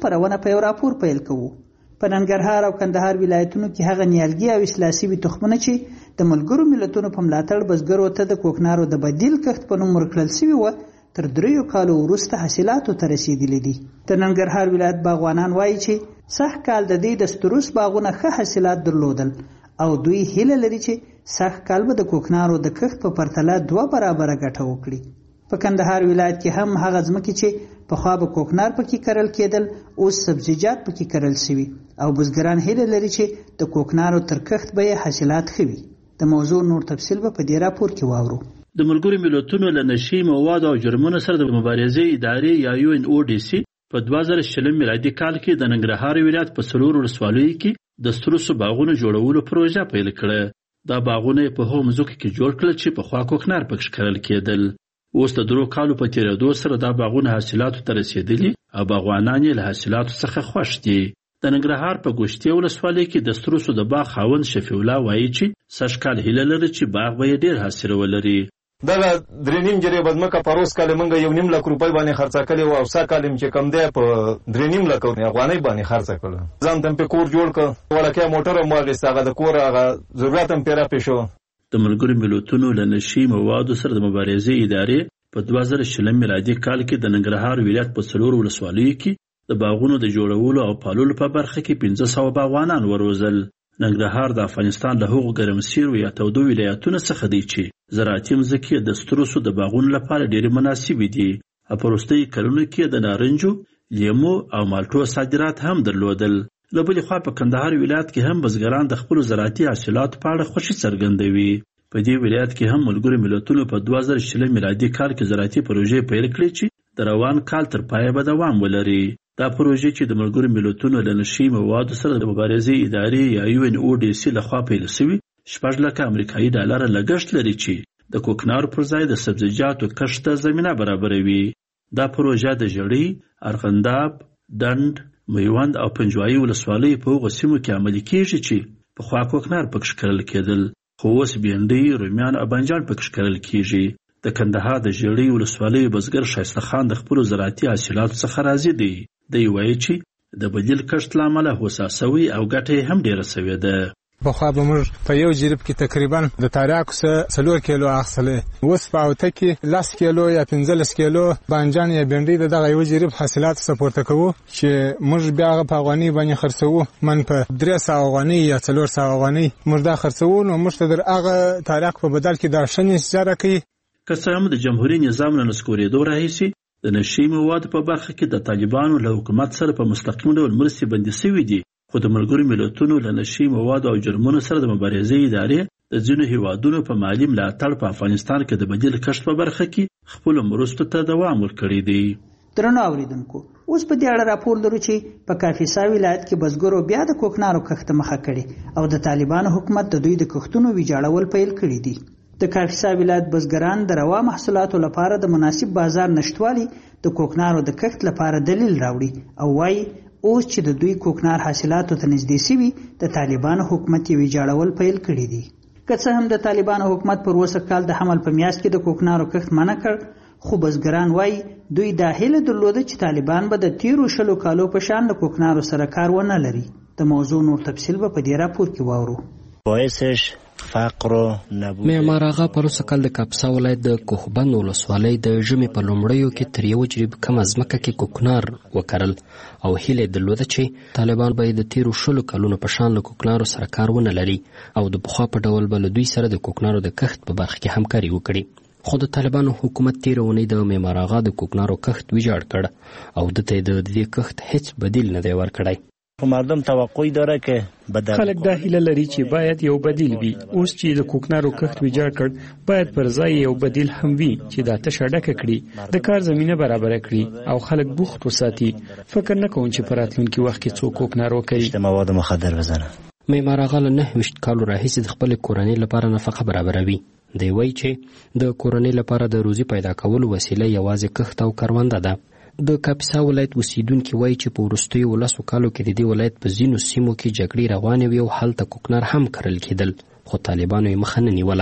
خبرونه په یو راپور پیل کوو. په ننګرهار او کندهار ولایتونو کې هغه نیالګي او اصلاح شوي تخمونه چې د ملګرو ملتونو په ملاتړ بزګرو ته د کوکنارو د بدیل کښت په نوم ورکړل شوي وه تر دریو کالو وروسته حاصلاتو ته رسیدلي دي. د ننګرهار ولایت باغوانان وایي چې سږ کال د دې د ستروس باغونه ښه حاصلات درلودل او دوی هیله لري چې سږ کال به د کوکنارو د کښت په پرتله دوه برابره ګټه وکړي. په کندهار ولایت کې هم هغه ځمکې چې پخوا به کوکنار پکې کرل کېدل اوس سبزیجات پکې کرل شوي او بزګران هیله لري چې د کوکنارو تر کښت به یې حاصلات ښه وي. د موضوع نور تفصیل به په دې راپور کې واورو. د ملګرو ملتونو له نشي موادو او جرمونو سره د مبارزې ادارې یا یو ان او ډي سي په دوه زره شلم میلادي کال کې د ننګرهار ولایت په څلورو ولسوالیو کې د ستروسو باغونو جوړولو پروژه پیل کړه. دا باغونه په هغو مځکو کې جوړ کړل چې پخوا کوکنار پکې کرل کېدل. اوس د درو کالو په تیریدو سره دا باغونه حاصلاتو ته رسېدلي او باغوانان یې له حاصلاتو څخه خوښ دي. د ننګرهار په ګوشتې ولسوالۍ کې د ستروسو د باغ خاوند شفیع الله وایي چې سږ کال هیله لري چې باغ به یې ډېر حاصل ولري. دغه درې نیم جرې به ځمکه په روز کال موږ یو نیم لک روپۍ باندې خرڅه کړې وه او سږ کال چې کم دی په درې نیم لک افغانۍ باندې خرڅه کړله. ځان ته مې پرې کور جوړ کړ، وړکۍ موټر هم واخېست، هغه د کور هغه ضرورت هم پرې راپې شو. د ملګرو ملتونو له نشي موادو سره د مبارزې ادارې په دوه زره شلم میلادي کال کې د ننګرهار ولایت په څلورو ولسوالیو کې د باغونو د جوړولو او پاللو په برخه کې پنځه سوه باغوانان وروزل. ننګرهار د افغانستان له هغو ګرمسیرو یا تودو ولایتونو څخه دی چې زراعتي مځکې د ستروسو د باغونو لپاره ډېرې مناسبې دي او په وروستیو کلونو کې د نارنجو، لیمو او مالټو صادرات هم درلودل. له بلې خوا په کندهار ولایت کې هم بزګران د خپلو زراعتي حاصلاتو په اړه خوښي څرګندوي. په دې ولایت کې هم ملګرو ملتونو په دوه زره شلم میلادي کال کې زراعتي پروژې پیل کړې چې د روان کال تر پایه به دوام ولري. دا پروژې چې د ملګرو ملتونو له نشي موادو سره د مبارزې ادارې یا یو ان او ډي سي لخوا پیل شوي شپږ لکه امریکایي ډالره لګښت لري چې د کوکنارو پر ځای د سبزیجاتو کښت ته زمینه برابروي. دا پروژه د ژړۍ، ارغنداب، ډنډ، میوند او پنجوایي ولسوالیو په هغو سیمو کې عملي کېږي چې پخوا کوکنار پکې کرل کېدل خو اوس بېنډۍ، رومیان او بانجان پکې کرل کېږي. د کندهار د ژړۍ ولسوالۍ بزګر ښایسته خان د خپلو زراعتي حاصلاتو څخه راضي دی. دی وایي چې د بدیل کښت له امله هوسا سوی او ګټه یې هم ډېره سوې ده. پخوا به موږ په یو جریب کې تقریبا د تریاکو څه څلور کیلو اخیستلی، اوس په اوته کې لس کیلو یا پنځلس کیلو بانجان یا بېنډۍ د دغه یو جریب حاصلاتو څخه پورته کوو چې موږ بیا هغه په افغانۍ باندې خرڅوو. من په درې سوه افغانۍ یا څلور سوه افغانۍ موږ دا خرڅوو، نو موږ ته در هغه تریاکو په بدل کې دا ښه نتیجه راکوي. که څه هم د جمهوري نظام له نسکورېدو راهیسې د نشي موادو په برخه کې د طالبانو له حکومت سره په مستقیم ډول مرستې بندي شوي دي، خو د ملګرو ملتونو له نشي موادو او جرمونو سره د مبارزې ادارې د ځینو هیوادونو په مالي ملاتړ په افغانستان کې د بدیل کښت په برخه کې خپلو مرستو ته دوام ورکړی دی. درنو اوریدونکو، اوس په دې اړه راپور لرو چې په کاپیسا ولایت کې بزګرو بیا د کوکنارو کښت مخه کړې او د طالبانو حکومت د دوی د کښتونو ویجاړول پیل کړي دي. د کاپیسا ولایت بزګران د روا محصولاتو لپاره د مناسب بازار نشټوالي د کوکنارو د کښت لپاره دلیل راوړي او وایي اوس چې د دوی کوکنار حاصلاتو ته نږدې شوي د طالبانو حکومت یې ویجاړول پیل کړي دي. که څه هم د طالبانو حکومت پر اوسه کال د حمل په میاشت کې د کوکنارو کښت منع کړ، خو بزګران وایي دوی دا هیله درلوده چې طالبان به د تیرو شلو کالو په شان د کوکنارو سره کار ونه لري. د موضوع نور تفصیل به په دې راپور کې واورو. باعثش فقر و نبود. معمار آغا پروسه کال د کاپیسا ولایت د کوهبند ولسوالۍ د ژمي په لومړیو کې تر یو جریب کمه ځمکه کې کوکنار وکرل او هیله یې درلوده چې طالبان به د تیرو شلو کلونو په شان له کوکنارو سره کار ونه لري او د پخوا په ډول به له دوی سره د کوکنارو د کښت په برخه کې همکاري وکړي. خو د طالبانو حکومت تیره اونۍ د معمار آغا د کوکنارو کښت ویجاړ کړ او دته یې د دې کښت هیڅ بدیل نه دی ورکړی. مردم توقع داره که بدل خلک دا هیله لري چې باید یو بدیل وي. اوس چې د کوکنارو کښت ویجاړ کړ، باید پر ځای یو بدیل هم وي چې دا تشه ډکه کړي، د کار زمینه برابره کړي او خلک بوخت وساتي. فکر نه کوم چې په راتلونکي وخت کې څوک کوکنار وکړي. د مواد مخدر بزنه. معمار آغا له نهه ویشت کالو راهیسې د خپلې کورنۍ لپاره نفقه برابروي. دی وایي چې د کورنۍ لپاره د روزي پیدا کولو وسیله یوازې کښت او کرونده ده. د کاپیسا ولایت اوسیدونکي وایي چې په وروستیو ولسو کالو کې د دې ولایت په ځینو سیمو کې جګړې روانې وې او هلته کوکنار هم کرل کېدل، خو طالبانو یې مخه نه نیوله.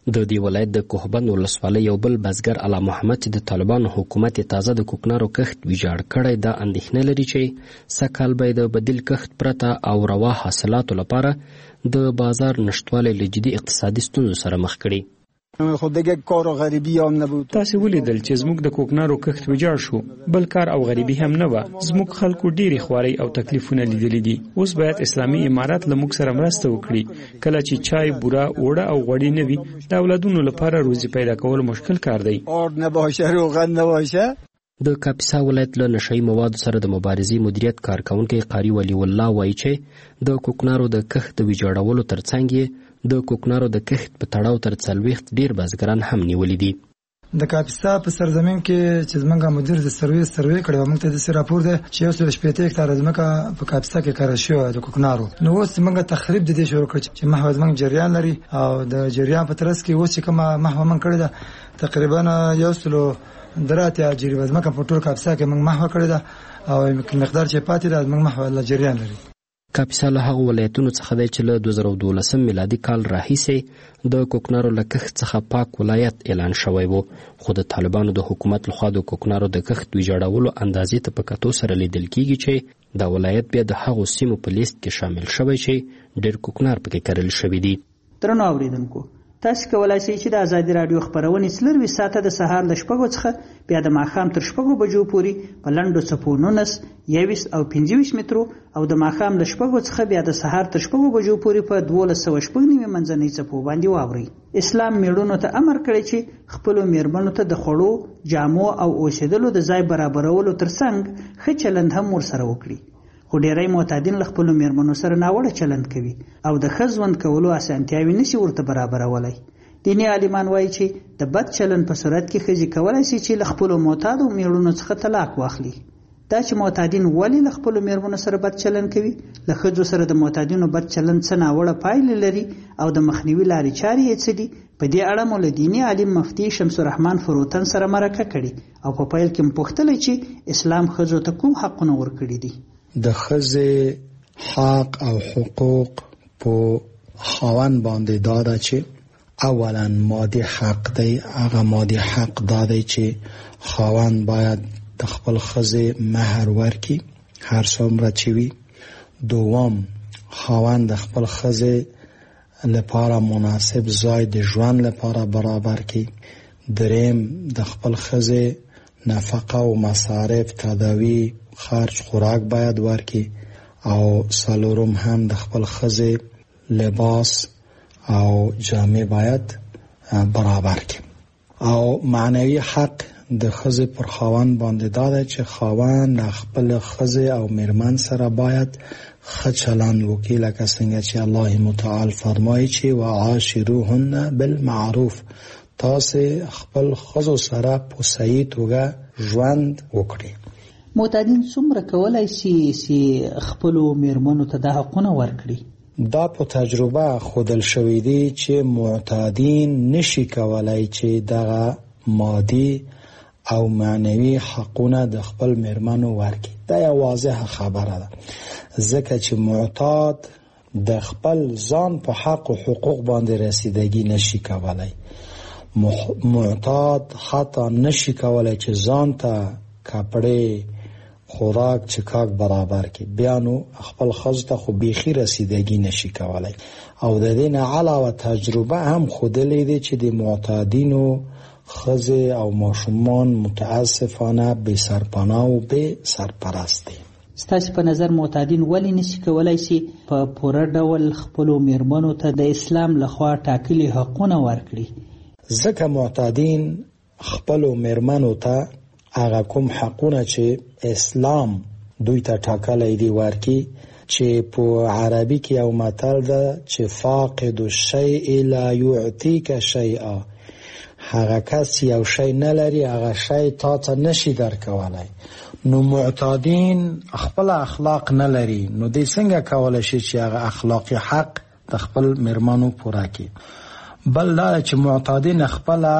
د دې ولایت د کوهبند ولسوالۍ یو بل بزګر علا محمد چې د طالبانو حکومت تازه د کوکنارو کښت ویجاړ کړی دا اندېښنه لري چې سږکال به د بدیل کښت پرته او روا حاصلاتو لپاره د بازار نشتوالی له جدي اقتصادي ستونزو سره مخ کړي. خو دیگه کار و غریبی هم نبود. تاسو ولیدل چې زموږ د کوکنارو کښت ویجاړ شو، بل کار او غریبي هم نه و. زموږ خلکو ډېرې خوارۍ او تکلیفونه لیدلي دي. اوس باید اسلامي امارات له موږ سره مرسته وکړي. کله چې چای، بوره، اوړه او غوړي نه وي، د اولادونو لپاره روزي پیدا کول مشکل کار دی. اور نباشه، روغن نباشه. د کاپیسا ولایت له نشئی موادو سره د مبارزې مدیریت کارکونکي قاری ولی الله وایي چې د کوکنارو د کښت د ویجاړولو ترڅنګ د کوکنارو د کښت په تړاو تر څلوېښت ډیر بزګران هم نیولي دي. د کاپیسا په سرزمین کې چې زمونږ مدیر د سروې سروې کړی و، موږ ته داسې راپور دی چې یو سل شپېته هکتاره ځمکه په کاپیسا کې کاره شوې د کوکنارو. نو اوس موږ تخریب د دې شروع کړ چې محو زمونږ جریان لري او د جریان په ترڅ کې اوس چې کومه محو موږ کړې ده تقریبا یو سل درات یا جریان ځمکه په ټول کاپیسا کې موږ محو کړې ده او مقدار چې پاتې ده موږ محو له جریان لري. کاپیسا له هغو ولایتونو څخه دی چې له دوه زره دولسم میلادي کال راهیسې د کوکنارو له کښت څخه پاک ولایت اعلان شوی و، خو د طالبانو د حکومت لخوا د کوکنارو د کښت ویجاړولو اندازې ته په کتو سره لیدل کیږي چې دا ولایت بیا د هغو سیمو په لیست کې شامل شوی چې ډېر کوکنار پکې کرل شوي دي. درنو اوریدونکو، تاسو کولای شئ چې د ازادي رادیو خبرونه څلروي ساعته د سهار له شپږو څخه بیا د ماښام تر شپږو بجو پورې په لنډو څپو نولس، یویس او پنځه ویشت مترو او د ماښام له شپږو څخه بیا د سهار تر شپږو بجو پورې په دولس سوه شپږ نوي منځنۍ څپو باندې واورئ. اسلام میړونو ته امر کړی چې خپلو میرمنو ته د خوړو، جامو او اوسېدلو د ځای برابرولو ترڅنګ ښه چلند هم ورسره وکړي. خو ډیری معتادین له خپلو میرمنو سره ناوړه چلند کوي او د ښه ژوند کولو اسانتیاوې نشي ورته برابرولی. دیني عالمان وایي چې د بد چلند په صورت کې ښځې کولی شي چې له خپلو معتادو میرمنو څخه طلاق واخلي. دا چې معتادین ولې له خپلو میرمنو سره بد چلند کوي، له ښځو سره د معتادینو بد چلند څه ناوړه پایلې لري او د مخنیوي لارې چارې یې څه دي، په دې اړه مو له دیني عالم مفتي شمس الرحمن فروتن سره مرکه کړې او په پیل کې مو پوښتلی چې اسلام ښځو ته کوم حقونه ورکړي دي. د ښځې حق او حقوق په خاوند باندې دا ده چې اولا مادي حق دی. هغه مادي حق دا دی چې خاوند باید د خپل ښځې مهر ورکړي هر څومره چې وي. دوم، خاوند د خپل ښځې لپاره مناسب ځای د ژوند لپاره برابر کړي. دریم، د خپل ښځې نفقه او مصارف، تداوی، خرج، خوراک باید ورکړي. او څلورم هم د خپل ښځې لباس او جامع باید برابر کړي. او معنوي حق د ښځې پر خاوند باندې دا ده چې خاوند خپل ښځې او میرمن سره باید ښه چلند وکړي، لکه څنګه چې الله متعال فرمایي چې وعاشروهن بالمعروف، تاسې خپل ښځو سره په صحیح توګه ژوند وکړي. معتادین څومره کولی شي چې خپلو میرمنو ته دا حقونه ورکړي؟ دا په تجربه ښودل شوی دی چې معتادین نشي کولای چې دغه مادي او معنوي حقونه د خپل میرمنو ورکړي. دا یو واضحه خبره ده، ځکه چې معتاد د خپل ځان په حق او حقوق باندې رسیدگی نشي کولای. معتاد حتی نشي کولای چې ځان ته کپڑے، خوراک، چکاک برابر کی، بیا نو خپل ښځو ته خو بیخي رسیدگی نشي کولای. او د دې نه علاوه تجربه هم ښودلې ده چې د معتادینو ښځې او ماشومان متاسفانه بې سرپناه او بې سرپرست دي. ستاسو په نظر معتادین ولې نشي کولای شي په پوره ډول خپلو میرمنو ته د اسلام لخوا ټاکلي حقونه ورکړي؟ ځکه معتادین خپلو میرمنو ته هغه کوم حقونه چې اسلام دوی ته ټاکلی دی ورکړي، چې په عربي کې یو متل ده چې فاقد الشیء لا یعطیک شیئا، هغه کس یو شی نه لري هغه شی تا ته نشي درکولی. نو معتادین خپل اخلاق نه لري، نو دوی څنګه کولی شي چې هغه اخلاقي حق د خپل میرمنو پوره کړي؟ بل دا چې معتادین خپل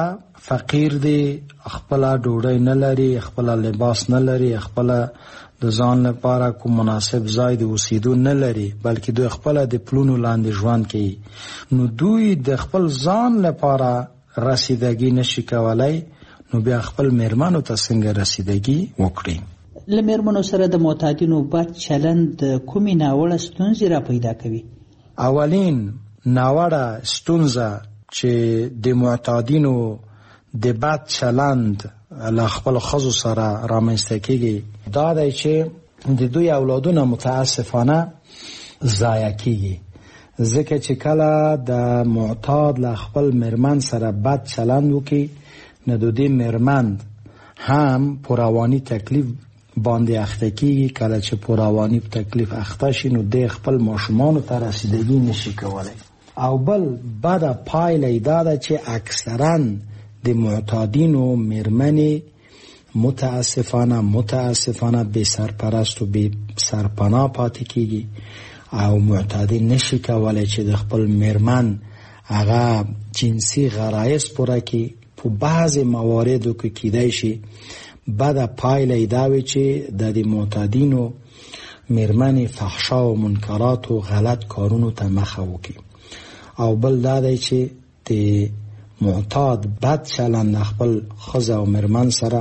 فقیر دی، خپل ډوډۍ نه لري، خپل لباس نه لري، خپل د ځان لپاره کوم مناسب ځای د اوسېدو نه لري، بلکې دوی خپل د پلونو لاندې ژوند کوي، نو دوی د خپل ځان لپاره رسیدګي نشي کولای، نو بیا خپل میرمنو ته څنګه رسیدګي وکړي؟ له میرمنو سره د معتادینو بد چلند کومې ناوړه ستونزې را پیدا کوي؟ اولین ناوړه ستونزه چې د معتادینو د بد چلند له خپل ښځو سره رامنځته کېږي دا دی چې د دوی اولادونه متاسفانه ضایع کېږي، ځکه چې کله د معتاد له خپل میرمن سره بد چلند وکړي نو د دې میرمن هم په رواني تکلیف باندې اخته کېږي، کله چې په رواني تکلیف اخته شي نو د خپل ماشومانو ته رسیدګي نشي کولی. او بل بده پایله یې دا ده چې اکثرا د معتادینو میرمنې متاسفانه متاسفانه بې سرپرست و بې سرپناه پاتې کېږي او معتادی نشي کولی چې د خپل میرمن هغه جنسي غرایز پوره کړي. په بعضې مواردو کې کیدای شي بده پایله یې دا وي چې د دې معتادینو میرمنې فحشا و منکرات و غلط کارونو ته مخه وکړي. او بل دا دی چې د معتاد بد چلند خپل ښځه او میرمن سره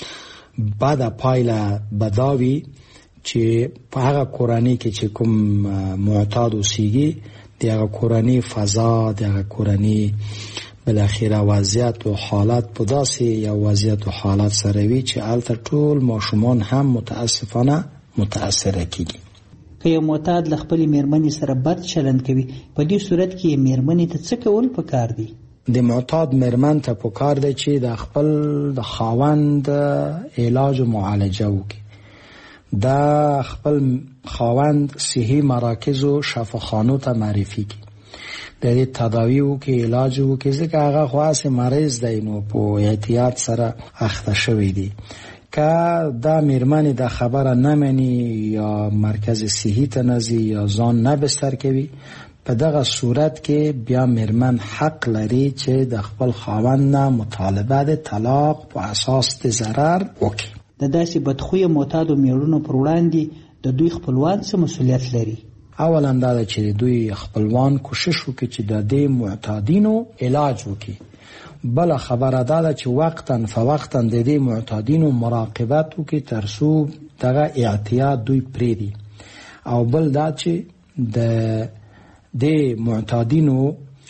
بده پایله بداوي چې په هغه کورنۍ کې چې کوم معتاد اوسیږي د هغه کورنۍ فضا د هغه کورنۍ بالاخره وضعیت و حالت په داسې یو وضعیت و حالت سره وي چې هلته ټول ماشومان هم متاسفانه متاثره کیږي. که یو معتاد له خپلې میرمنې سره بد چلند کوي په دې صورت کې میرمنې ته څه کول پکار دي؟ د معتاد میرمن ته پکار دی چې د خپل د خاوند علاج و معالجه وکړي، د خپل خاوند صحي مراکز و شفاخانو ته معرفي کړي، د دې تداوی وکړي، علاج وکړي، ځکه هغه خو هسې مریض دی نو په احتیاط سره اخته شوی دی. که دا میرمنې د خبره نه مني یا مرکز صحي ته نه ځي یا ځان نه بستر کوي، په دغه صورت کې بیا میرمن حق لري چې د خپل خاوند نه مطالبه د طلاق په اساس د ضرر وکړي. د داسې بدخویه معتادو میړونو پر وړاندې د دوی خپلوان څه مسؤلیت لري؟ اولا دا ده چې دوی خپلوان کوشش وکړي چې د دې معتادینو علاج وکړي. بل خبره دا ده چې وقتا فوقتا د دې معتادینو مراقبت وکړي تر څو دغه اعتیاد دوی پرېږدي. او بل دا چې د د معتادینو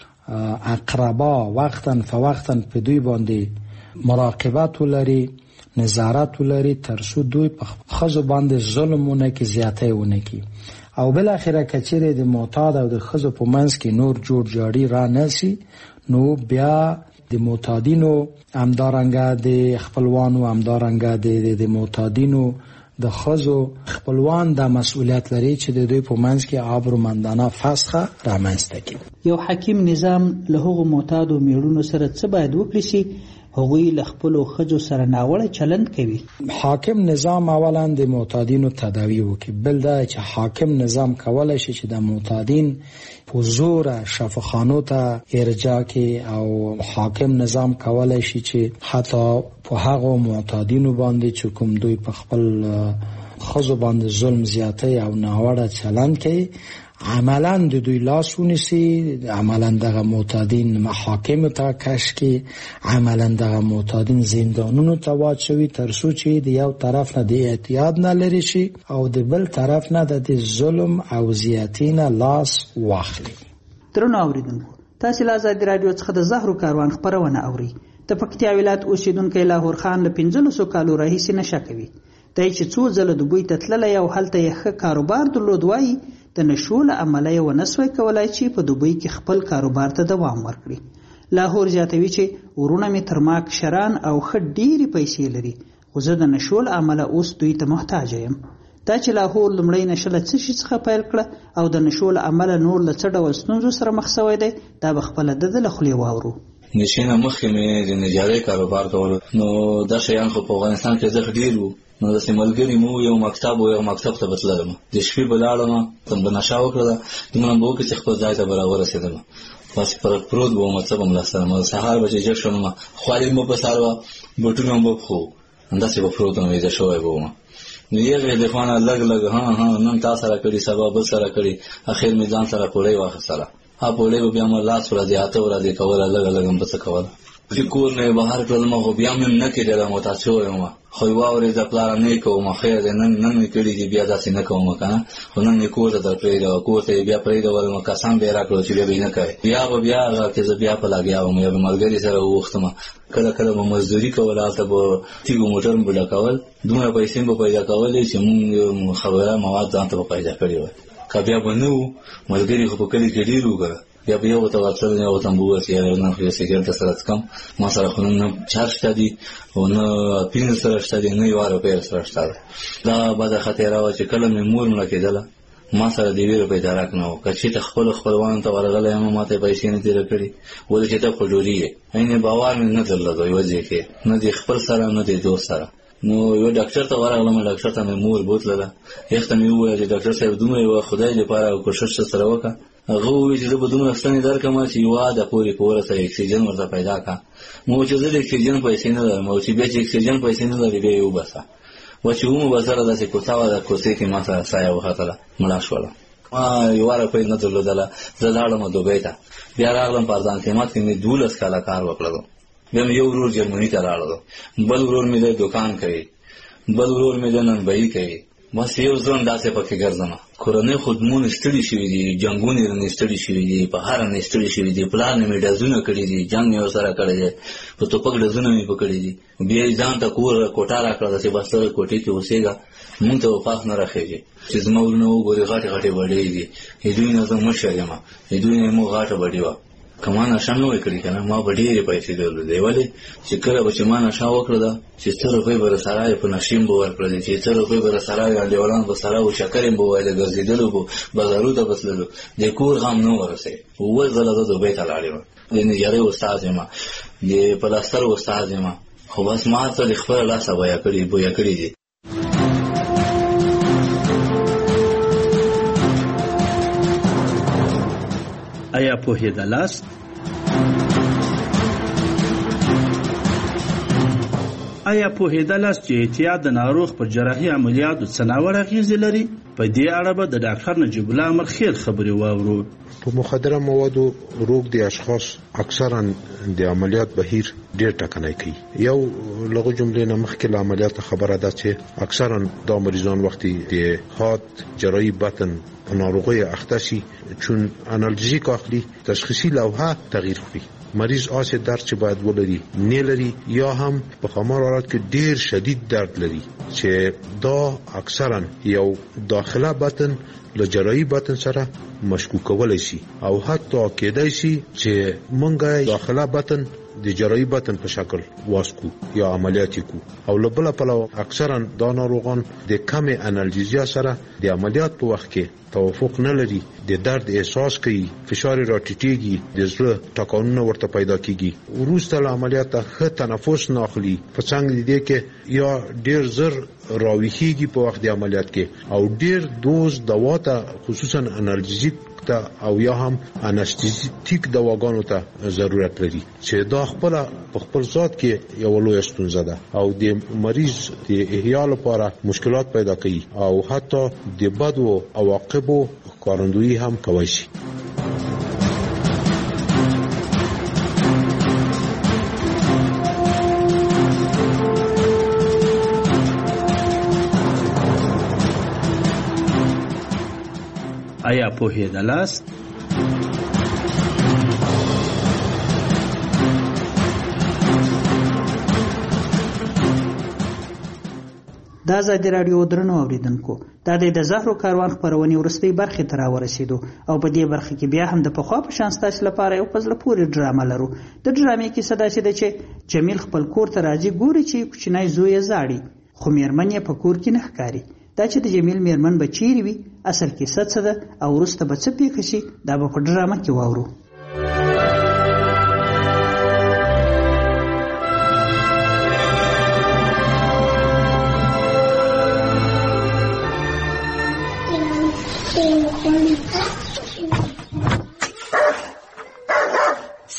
اقربا وقتا فوقتا په دوی باندې مراقبت ولري، نظارت ولري، تر څو دوی په ښځو باندې ظلم ونه کړي، زیاتی ونه کړي. او بل اخره کچره د معتاد او د ښځو په منځ کې نور جوړ جاړي را نشي، نو بیا د معتادینو همدارنګه د خپلوانو همدارنګه د معتادینو د ښځو خپلوان د مسؤلیت لري چې د دوی په منځ کې آبرومندانه فسخه رامنځته کړي. یو حکیم نظام له هغو معتادو میړونو سره څه باید وکړي چې هغوی له خپلو ښځو سره ناوړه چلند کوي؟ حاکم نظام اولا د معتادینو تداوی وکړي. بل دا چې حاکم نظام کولی شي چې د معتادین په زوره شفاخانو ته ارجاع کړي، او حاکم نظام کولی شي چې حتی په هغو معتادینو باندې چې کوم دوی په خپل ښځو باندې ظلم زیاتی او ناوړه چلند کوي عملا د دوی لاس ونیسي، عملا دغه معتادین محاکم ته کش کړي، عملا دغه معتادین زندانونو ته واچوي، تر څو چې د یو طرف نه د اعتیاد نه لرې شي او د بل طرف نه د ظلم او زیاتی نه لاس واخلي. درنو اوریدونکو، تاسو له آزادي رادیو څخه د زهرو کاروان خبرونه اورئ. د پکتیا ولایت اوسیدونکی لاهور خان له پنځلسو کالو راهیسې نشه کوي. دی چې څو ځله دوبۍ ته تللی او هلته یې ښه کاروبار درلود، وایي د نشو له امله یې ونه سوی کولی چې په دوبۍ کې خپل کاروبار ته دوام ورکړي. لاهور زیاتوي چې ورونه مې تر ما کشران او ښه ډېرې پیسې لري، خو زه د نشو له امله اوس دوی ته محتاجه یم. دا چې لاهور لومړی نشه له څه شي څخه پیل کړه او د نشو له امله نور له څه ډول ستونزو سره مخ سوی دی، دا به خپله د ده له خولې واورو. نشې نه مخکې مې د نجارۍ کاروبار کولو، نو دا شیان خو په افغانستان کې ارزښت ډېر وو. نو داسې ملګري مو یو مکتب و یو مکتب ته به تللم، د شپې به لاړم، به نشه وکړله، دومره به وکړې چې خپل ځای ته به راورسېدم. بس پر پروت وو مطلب هم لاسره ما سهار بچې جګ شوم ما خالي مو په ساروا بټونه مو خو انداسې په پروت مې ځه شوې وو نو یې د خوانه لګ لګ ها ها نن تاسو سره کړي سبا بل سره کړي اخر می ځان سره پوړې واخسره ها پوړې بیا مو لاس ور دي اته ور دي کول لګ لګ هم څه کول چې کور نه بهر کړل ما خو بیا مې نه کېدل مو تاسو یم خو واورې د پلان نه کوم خیر نن نن کړي دي بیا داسې نه کوم کنه خو نن کور ته پرې دا کور ته بیا پرې دا ول ما قسم به راکړو چې بیا نه کوي بیا بیا چې بیا په لاګیا و مې ملګری سره وختم کله کله مو مزدوري کوله ته به تیګو موټر بل کول دوه پیسې به پیدا کولې چې مونږ خبره مواد ځان ته پیدا کړی و کبیا بنو ملګری خو په کلی کې ډیر وګره بیا به یو ته واڅل نه او تمبو چې نه خو سیګریټ سره کم ما سره خو نه چارج تدي او نه پین سره شته نه یو روپیا سره شته دا بعد خطر راو چې کله مې مور مړه کېدله ما سره دی ویره پیدا راکنو کچې ته خپل خپلوان ته ورغله یم ماته پیسې نه تیر کړی ولې چې ته خجوري عین باور نه درلود وي وځي کې نه دی خپل سره نه دی دوست سره نو یو ډاکټر ته ورغلم ډاکټر ته مې مور بوتله یخته مې وویل چې ډاکټر صاحب دومره یو خدای لپاره کوشش سره وکړه هغه وی چې به دومره ستنې درکمه چې یو د پوری پوره ته اکسیجن ورته پیدا کا مو چې د اکسیجن پیسې نه لرم او چې به چې اکسیجن پیسې نه لري به یو بسا و چې موږ بازار داسې کوڅه د کوڅې کې ما سره سایه وختله مړه شوله ما یو واره په نه درلودله زه لاړم دوبۍ ته بیا راغلم پردان قیمت کې مې دولس کاله کار وکړم بیا مې یو ورور جرمني ته لاړم بل ورور مې د دکان کوي بل ورور مې د ننبعي کوي بس یو ځون داسې پکې ګرځم کورنۍ خدمون ستړي شوي دي جنگونه نه ستړي شوي دي په هر نه ستړي شوي دي پلان مې ډزونه کړی دي جنگ یې سره کړی دی په توپک ډزونه مې پکړی دي بیا ځان ته کور کوټه راکړه چې بس سره کوټې کې اوسېګا مونږ ته پاس نه راخېږي چې زما ورنه وګوري غاټه غاټه وړې دي هدوی نه زما مشر یم هدوی نه مو غاټه وړې و کمان نشان نو کړی کنه ما ډېرې پیسې درلودې ولې چې کله به چې ما نشا وکړه دا چې څو روپۍ بر سره په نشیم به ورکړل چې څو روپۍ بر سره غاډیولان به سره او شکرې به وایله ګرځېدلو به بازارو ته بسللو د کور غم نو ورسې و زله د دوبۍ ته لاړم د یاري استاد یم د پلاستر استاد یم خو بس ما ته خپل لاس بیا کړی بیا کړی دي آیا پوهېدلاست آیا پوهېدلاست چې احتیاط د ناروغ پر جراحي عملیاتو څه ناوړه اغېزې لري؟ په دې اړه به د ډاکټر نجیب الله مرخیل خبرې واورو. په مخدره موادو روغ دي اشخاص اکثرا د عملیات بهیر ډېر ټکنی کوي. یو لغو جملې نه مخکې له عملیات خبره ده چې اکثرا دا مریضان وختي د هات جراحي بطن په ناروغۍ اخته شي چون انالژیک اخلي تشخیصي لوحه تغییر کړي مریض آسه درد چې باید ولري نه لري یا هم په خمار حالت کې ډیر شدید درد لري چې دا اکثرا یو داخله بطن له جراحي بطن سره مشکوک کولای شي او حتی کېدای شي چې مونږه داخله بطن د جراحي بطن په شکل واسکو یا عملیات کو او لبل په اکثرا دا ناروغان د کم انالژیزیا سره د عملیات په وخت کې توافق نه لري د درد احساس کوي فشار راټیټيږي د زړه ټکانونه ورته پیدا کیږي وروسته له عملیات ښه تنفس نه اخلي په څنګه دي کې یا ډیر زر راويخيږي په وخت د عملیات کې او ډیر دوز دوا ته خصوصا انالژیک او یا هم انستیزیک دواګانو ته ضرورت لري چې دا خپل په خپل ذات کې یو لوی ستونزه ده او د مریض د احیا لپاره مشکلات پیدا کوي او حتی د بدو عواقبو ښکارندویي هم کوي شي. آیا پوهېدلاست؟ د ازادي راډیو درنو اوریدونکو دا د زهرو کاروان خبرونې ورستۍ برخې ته راورسېدو او په دې برخه کې بیا هم د پخوا په شان ستاسو لپاره یو په زړه پورې ډرامه لرو. د ډرامې کیسه داسې ده چې جمیل خپل کور ته راځي ګوري چې کوچنی زوی یې زاړي خو میرمن یې په کور کې نه ښکاري. دا چې د جمیل میرمن به چیرې وي اصل کیسه څه ده او وروسته به څه پیښه شي دا به په ډرامه کې واورو.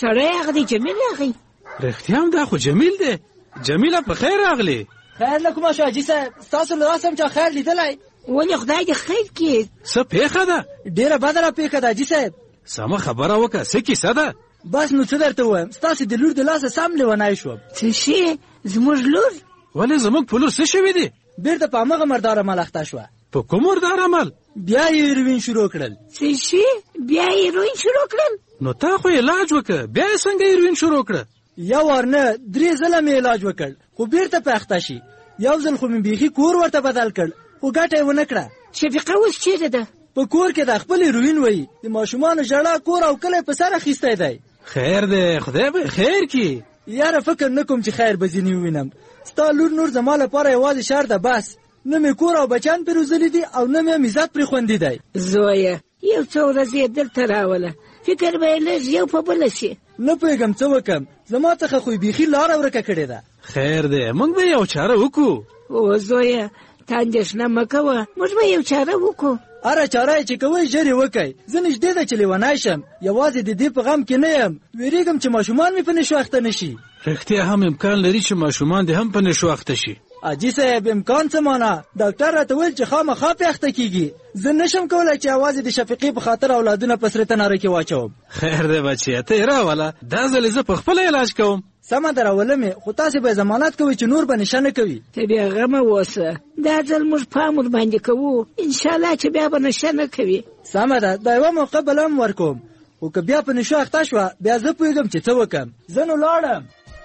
سړی هغه دی جمیل راغی. رښتیا هم دا خو جمیل دی. جمیله په خیر راغلی. خیر له کومه شو حاجي صاحب؟ ستاسو له لاسه هم چا خیر لیدلی؟ ولې خدای دې خیر کړي. څه پیښه ده؟ ډېره بده راپېښه ده حاجي صاحب. سمه خبره وکړه، څه کیسه ده؟ بس نو څه درته ووایم، ستاسو د لور د لاسه سم لیونی شوم. څه شي؟ زموږ لور؟ ولې زموږ په لور څه شوي دي؟ بېرته په همغه مردار عمل اخته شوه. په کوم مردار عمل؟ بیا یې هیروین شروع کړل. څه شي؟ بیا یې هیروین شروع کړل؟ نو تا خو علاج وکړه، بیا یې څنګه هیروین شروع کړه؟ یو وار نه درې ځله مې علاج وکړ، خو بېرته په اخته شي. یو ځل خو مې بیخي کور ورته بدل کړ، خو ګټه یې ونه کړه. شفیقه اوس چیرې ده؟ په کور کې د خپل هیروین وایي. د ماشومانو ژړا کور او کلی په سر اخیستی دی. خیر دی، خدای به خیر کړي. یاره فکر نه کوم چې خیر به ځینې ووینم. ستا لور نور زما لپاره یوازې شر ده بس. نه مې کور او بچیان پرې روزلي دي او نه مې عزت پرې خوندي دی. زویه یو څو ورځې دلته راوله، فکر به یې لږ یو په بله شي. نه پوهېږم څه وکړم، زما څخه خو یې بیخي لاره ورکه کړې ده. خیر دی، موږ به یو چاره وکړو. او زویه ته اندېښنه مه کوه، موږ به یو چاره وکړو. هره چاره یې چې کوئ ژر یې وکئ. زه نږدې ده چې لیونی شم، یوازې د دې په غم کې نه یم. ویرېږم چې ماشومان مې په نشو اخته نه شي. رښتیا هم امکان لري چې ماشومان دې هم په نشو اخته شي. حاجي صاحب امکان څه معنا؟ ډاکټر راته ویل چې خامخا پې اخته کېږي. زه نشم کولی چې یوازې د شفیقې په خاطر اولادونه په سره تناره کې واچوم. خیر دی بچیه، ته یې راوله، دا ځل زه په خپله علاج کوم. سمه ده راوله مې، خو تاسې به ضمانت کوئ چې نور به نشه نه کوي. ته بیا غمه اوسه، دا ځل موږ پام ورباندې کوو، انشاءالله چې بیا به نشه نه کوي. سمه ده، دا یوه موقع بله هم ورکوم، خو که بیا په نشو اخته شوه بیا زه پوهېږم چې څه وکړم. زه نو لاړم.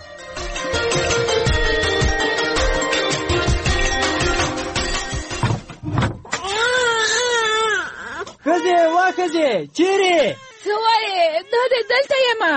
ښځې وا ښځې چیرې؟ څه وایې؟ دا دی دلته یمه.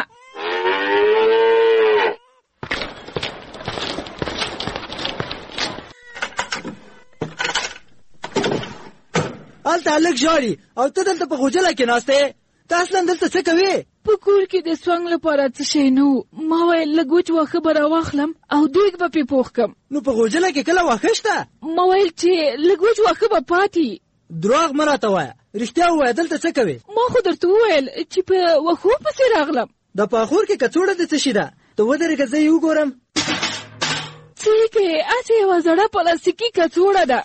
هلته هلک ژاړي او ته دلته په غوجله کې ناسته یې. ته اصلا دلته څه کوې؟ په کور کې د سونګ لپاره څه شی نه و. ما ویل لږ وچ واښه به راواخلم او دیګ به پې پوخ کړم. نو په غوجله کې کله واښه شته؟ ما ویل چې لږ وچ واښه به پاتې. دروغ مه راته وایه، رښتیا ووایه دلته څه کوې؟ ما خو درته وویل چې په واښو پسې راغلم. د پاخور کې کڅوړه د څه شي ده؟ ته ودرېږه زه یې وګورم. څه یې کوې؟ هسې یوه زړه پلاستیکي کڅوړه ده.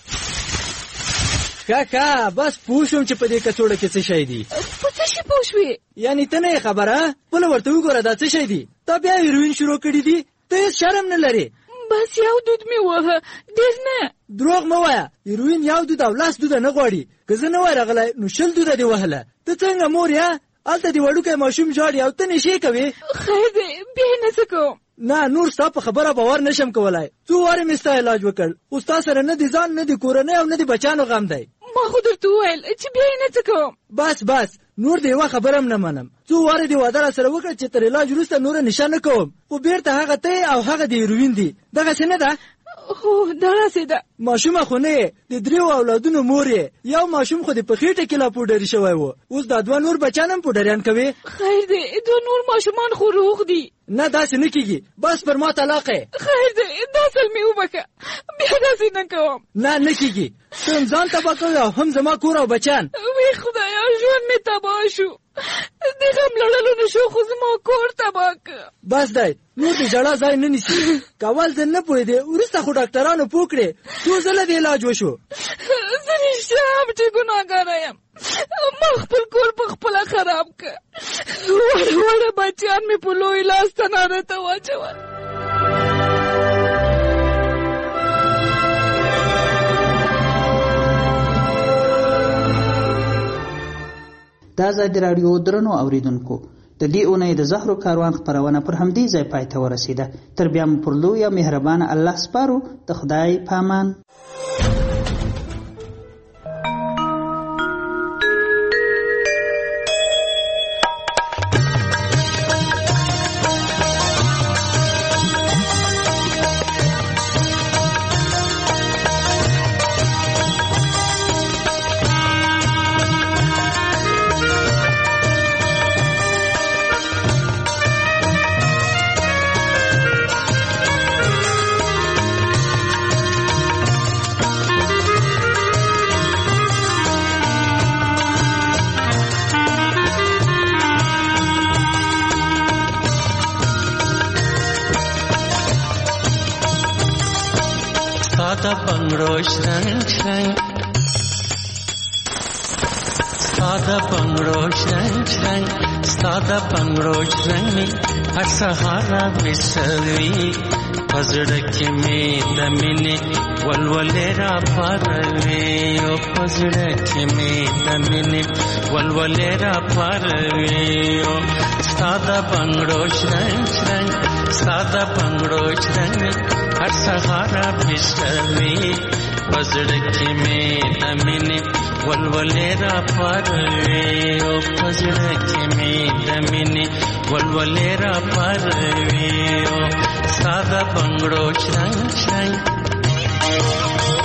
ښه ښه بس پوه شوم چې په دې کڅوړه کې څه شی دي. په څه شي پوه شوې؟ یعنې ته نه یې خبره؟ خپله ورته وګوره دا څه شی دي. تا بیا هیروین شروع کړي دي؟ ته هېڅ شرم نه لرې. بس یو دود مې وهه، ډېر نه. دروغ مه وایه، هیروین یو دود او لاس دوده نه غواړي. که زه نه وای راغلی نو شل دوده دې وهله. ته څنګه مور یې؟ هلته دې وړوکی ماشوم ژاړي او ته نشې کوې. خیر دی بیا یې نه څه کوم. نه نور ستا په خبره باور نشم کولی. څو وارې مې ستا علاج وکړ، خو ستا سره نه د ځان نه د کورنۍ او نه د بچیانو غم دی. ما خو درته وویل چې بیا یې نه څه کوم. بس بس نور د یوه خبره هم نه منم. څو وارې دې واده راسره وکړه چې تر علاج وروسته نوره نشه نه کوم، خو بېرته هغه ته او هغه د هیروین دي. دغسې نه ده؟ هو دغسې ده. ماشومه خو نه یې، د دریو اولادونو مور یې. یو ماشوم خو دې په خېټه کې لا پوډري شوی و، اوس دا دوه نور بچیان هم پوډریان کوي. خیر دی دوه نور ماشومان خو روغ دي. نه داسې نه کېږي، بس پر ما طلاق یې. خیر دی دا ځل مې وبښه، بیا داسې نه کوم. نه نه کېږي، ته هم ځان تباه کوې او هم زما کور او بچیان. وی خدایا ژوند مې تباه شو، د غم لړلو نه شو خو زما کور تباه که. بس دی نور د ژړا ځای نه نیسي. که اول ځل نه پوهېدې وروسته خو ډاکټرانو پوه کړې، څو ځله د علاج وشو. زه رښتیا هم چې ګناهګاره یم، ما خپل کور په خپله خراب که. وړه وړه بچیان مې په لوی لاس تناره ته واچول. د ازادي راډیو درنو اوریدونکو، د دې اونۍ د زهرو کاروان خپرونه پر همدې ځای پای ته ورسېده. تر بیا مو پر لوی او مهربانه الله سپارو. د خدای په امان. ساده بنگړو شرنګ شرنګ ساده بنگړو شرنګ شرنګ ساده بنگړو شرنګ هر سهار وسوي پزړه کې مې د مینې ولولې را پروي او پزړه کې مې د مینې ولولې را پروي او ساده بنگړو شرنګ شرنګ ساده بنگړو شرنګ هر سهار وسوي پزړه کې مې د مینې ولولې را پروي او پزړه کې مې د مینې ولولې را پروي او ساده بنگړو شرنګ شرنګ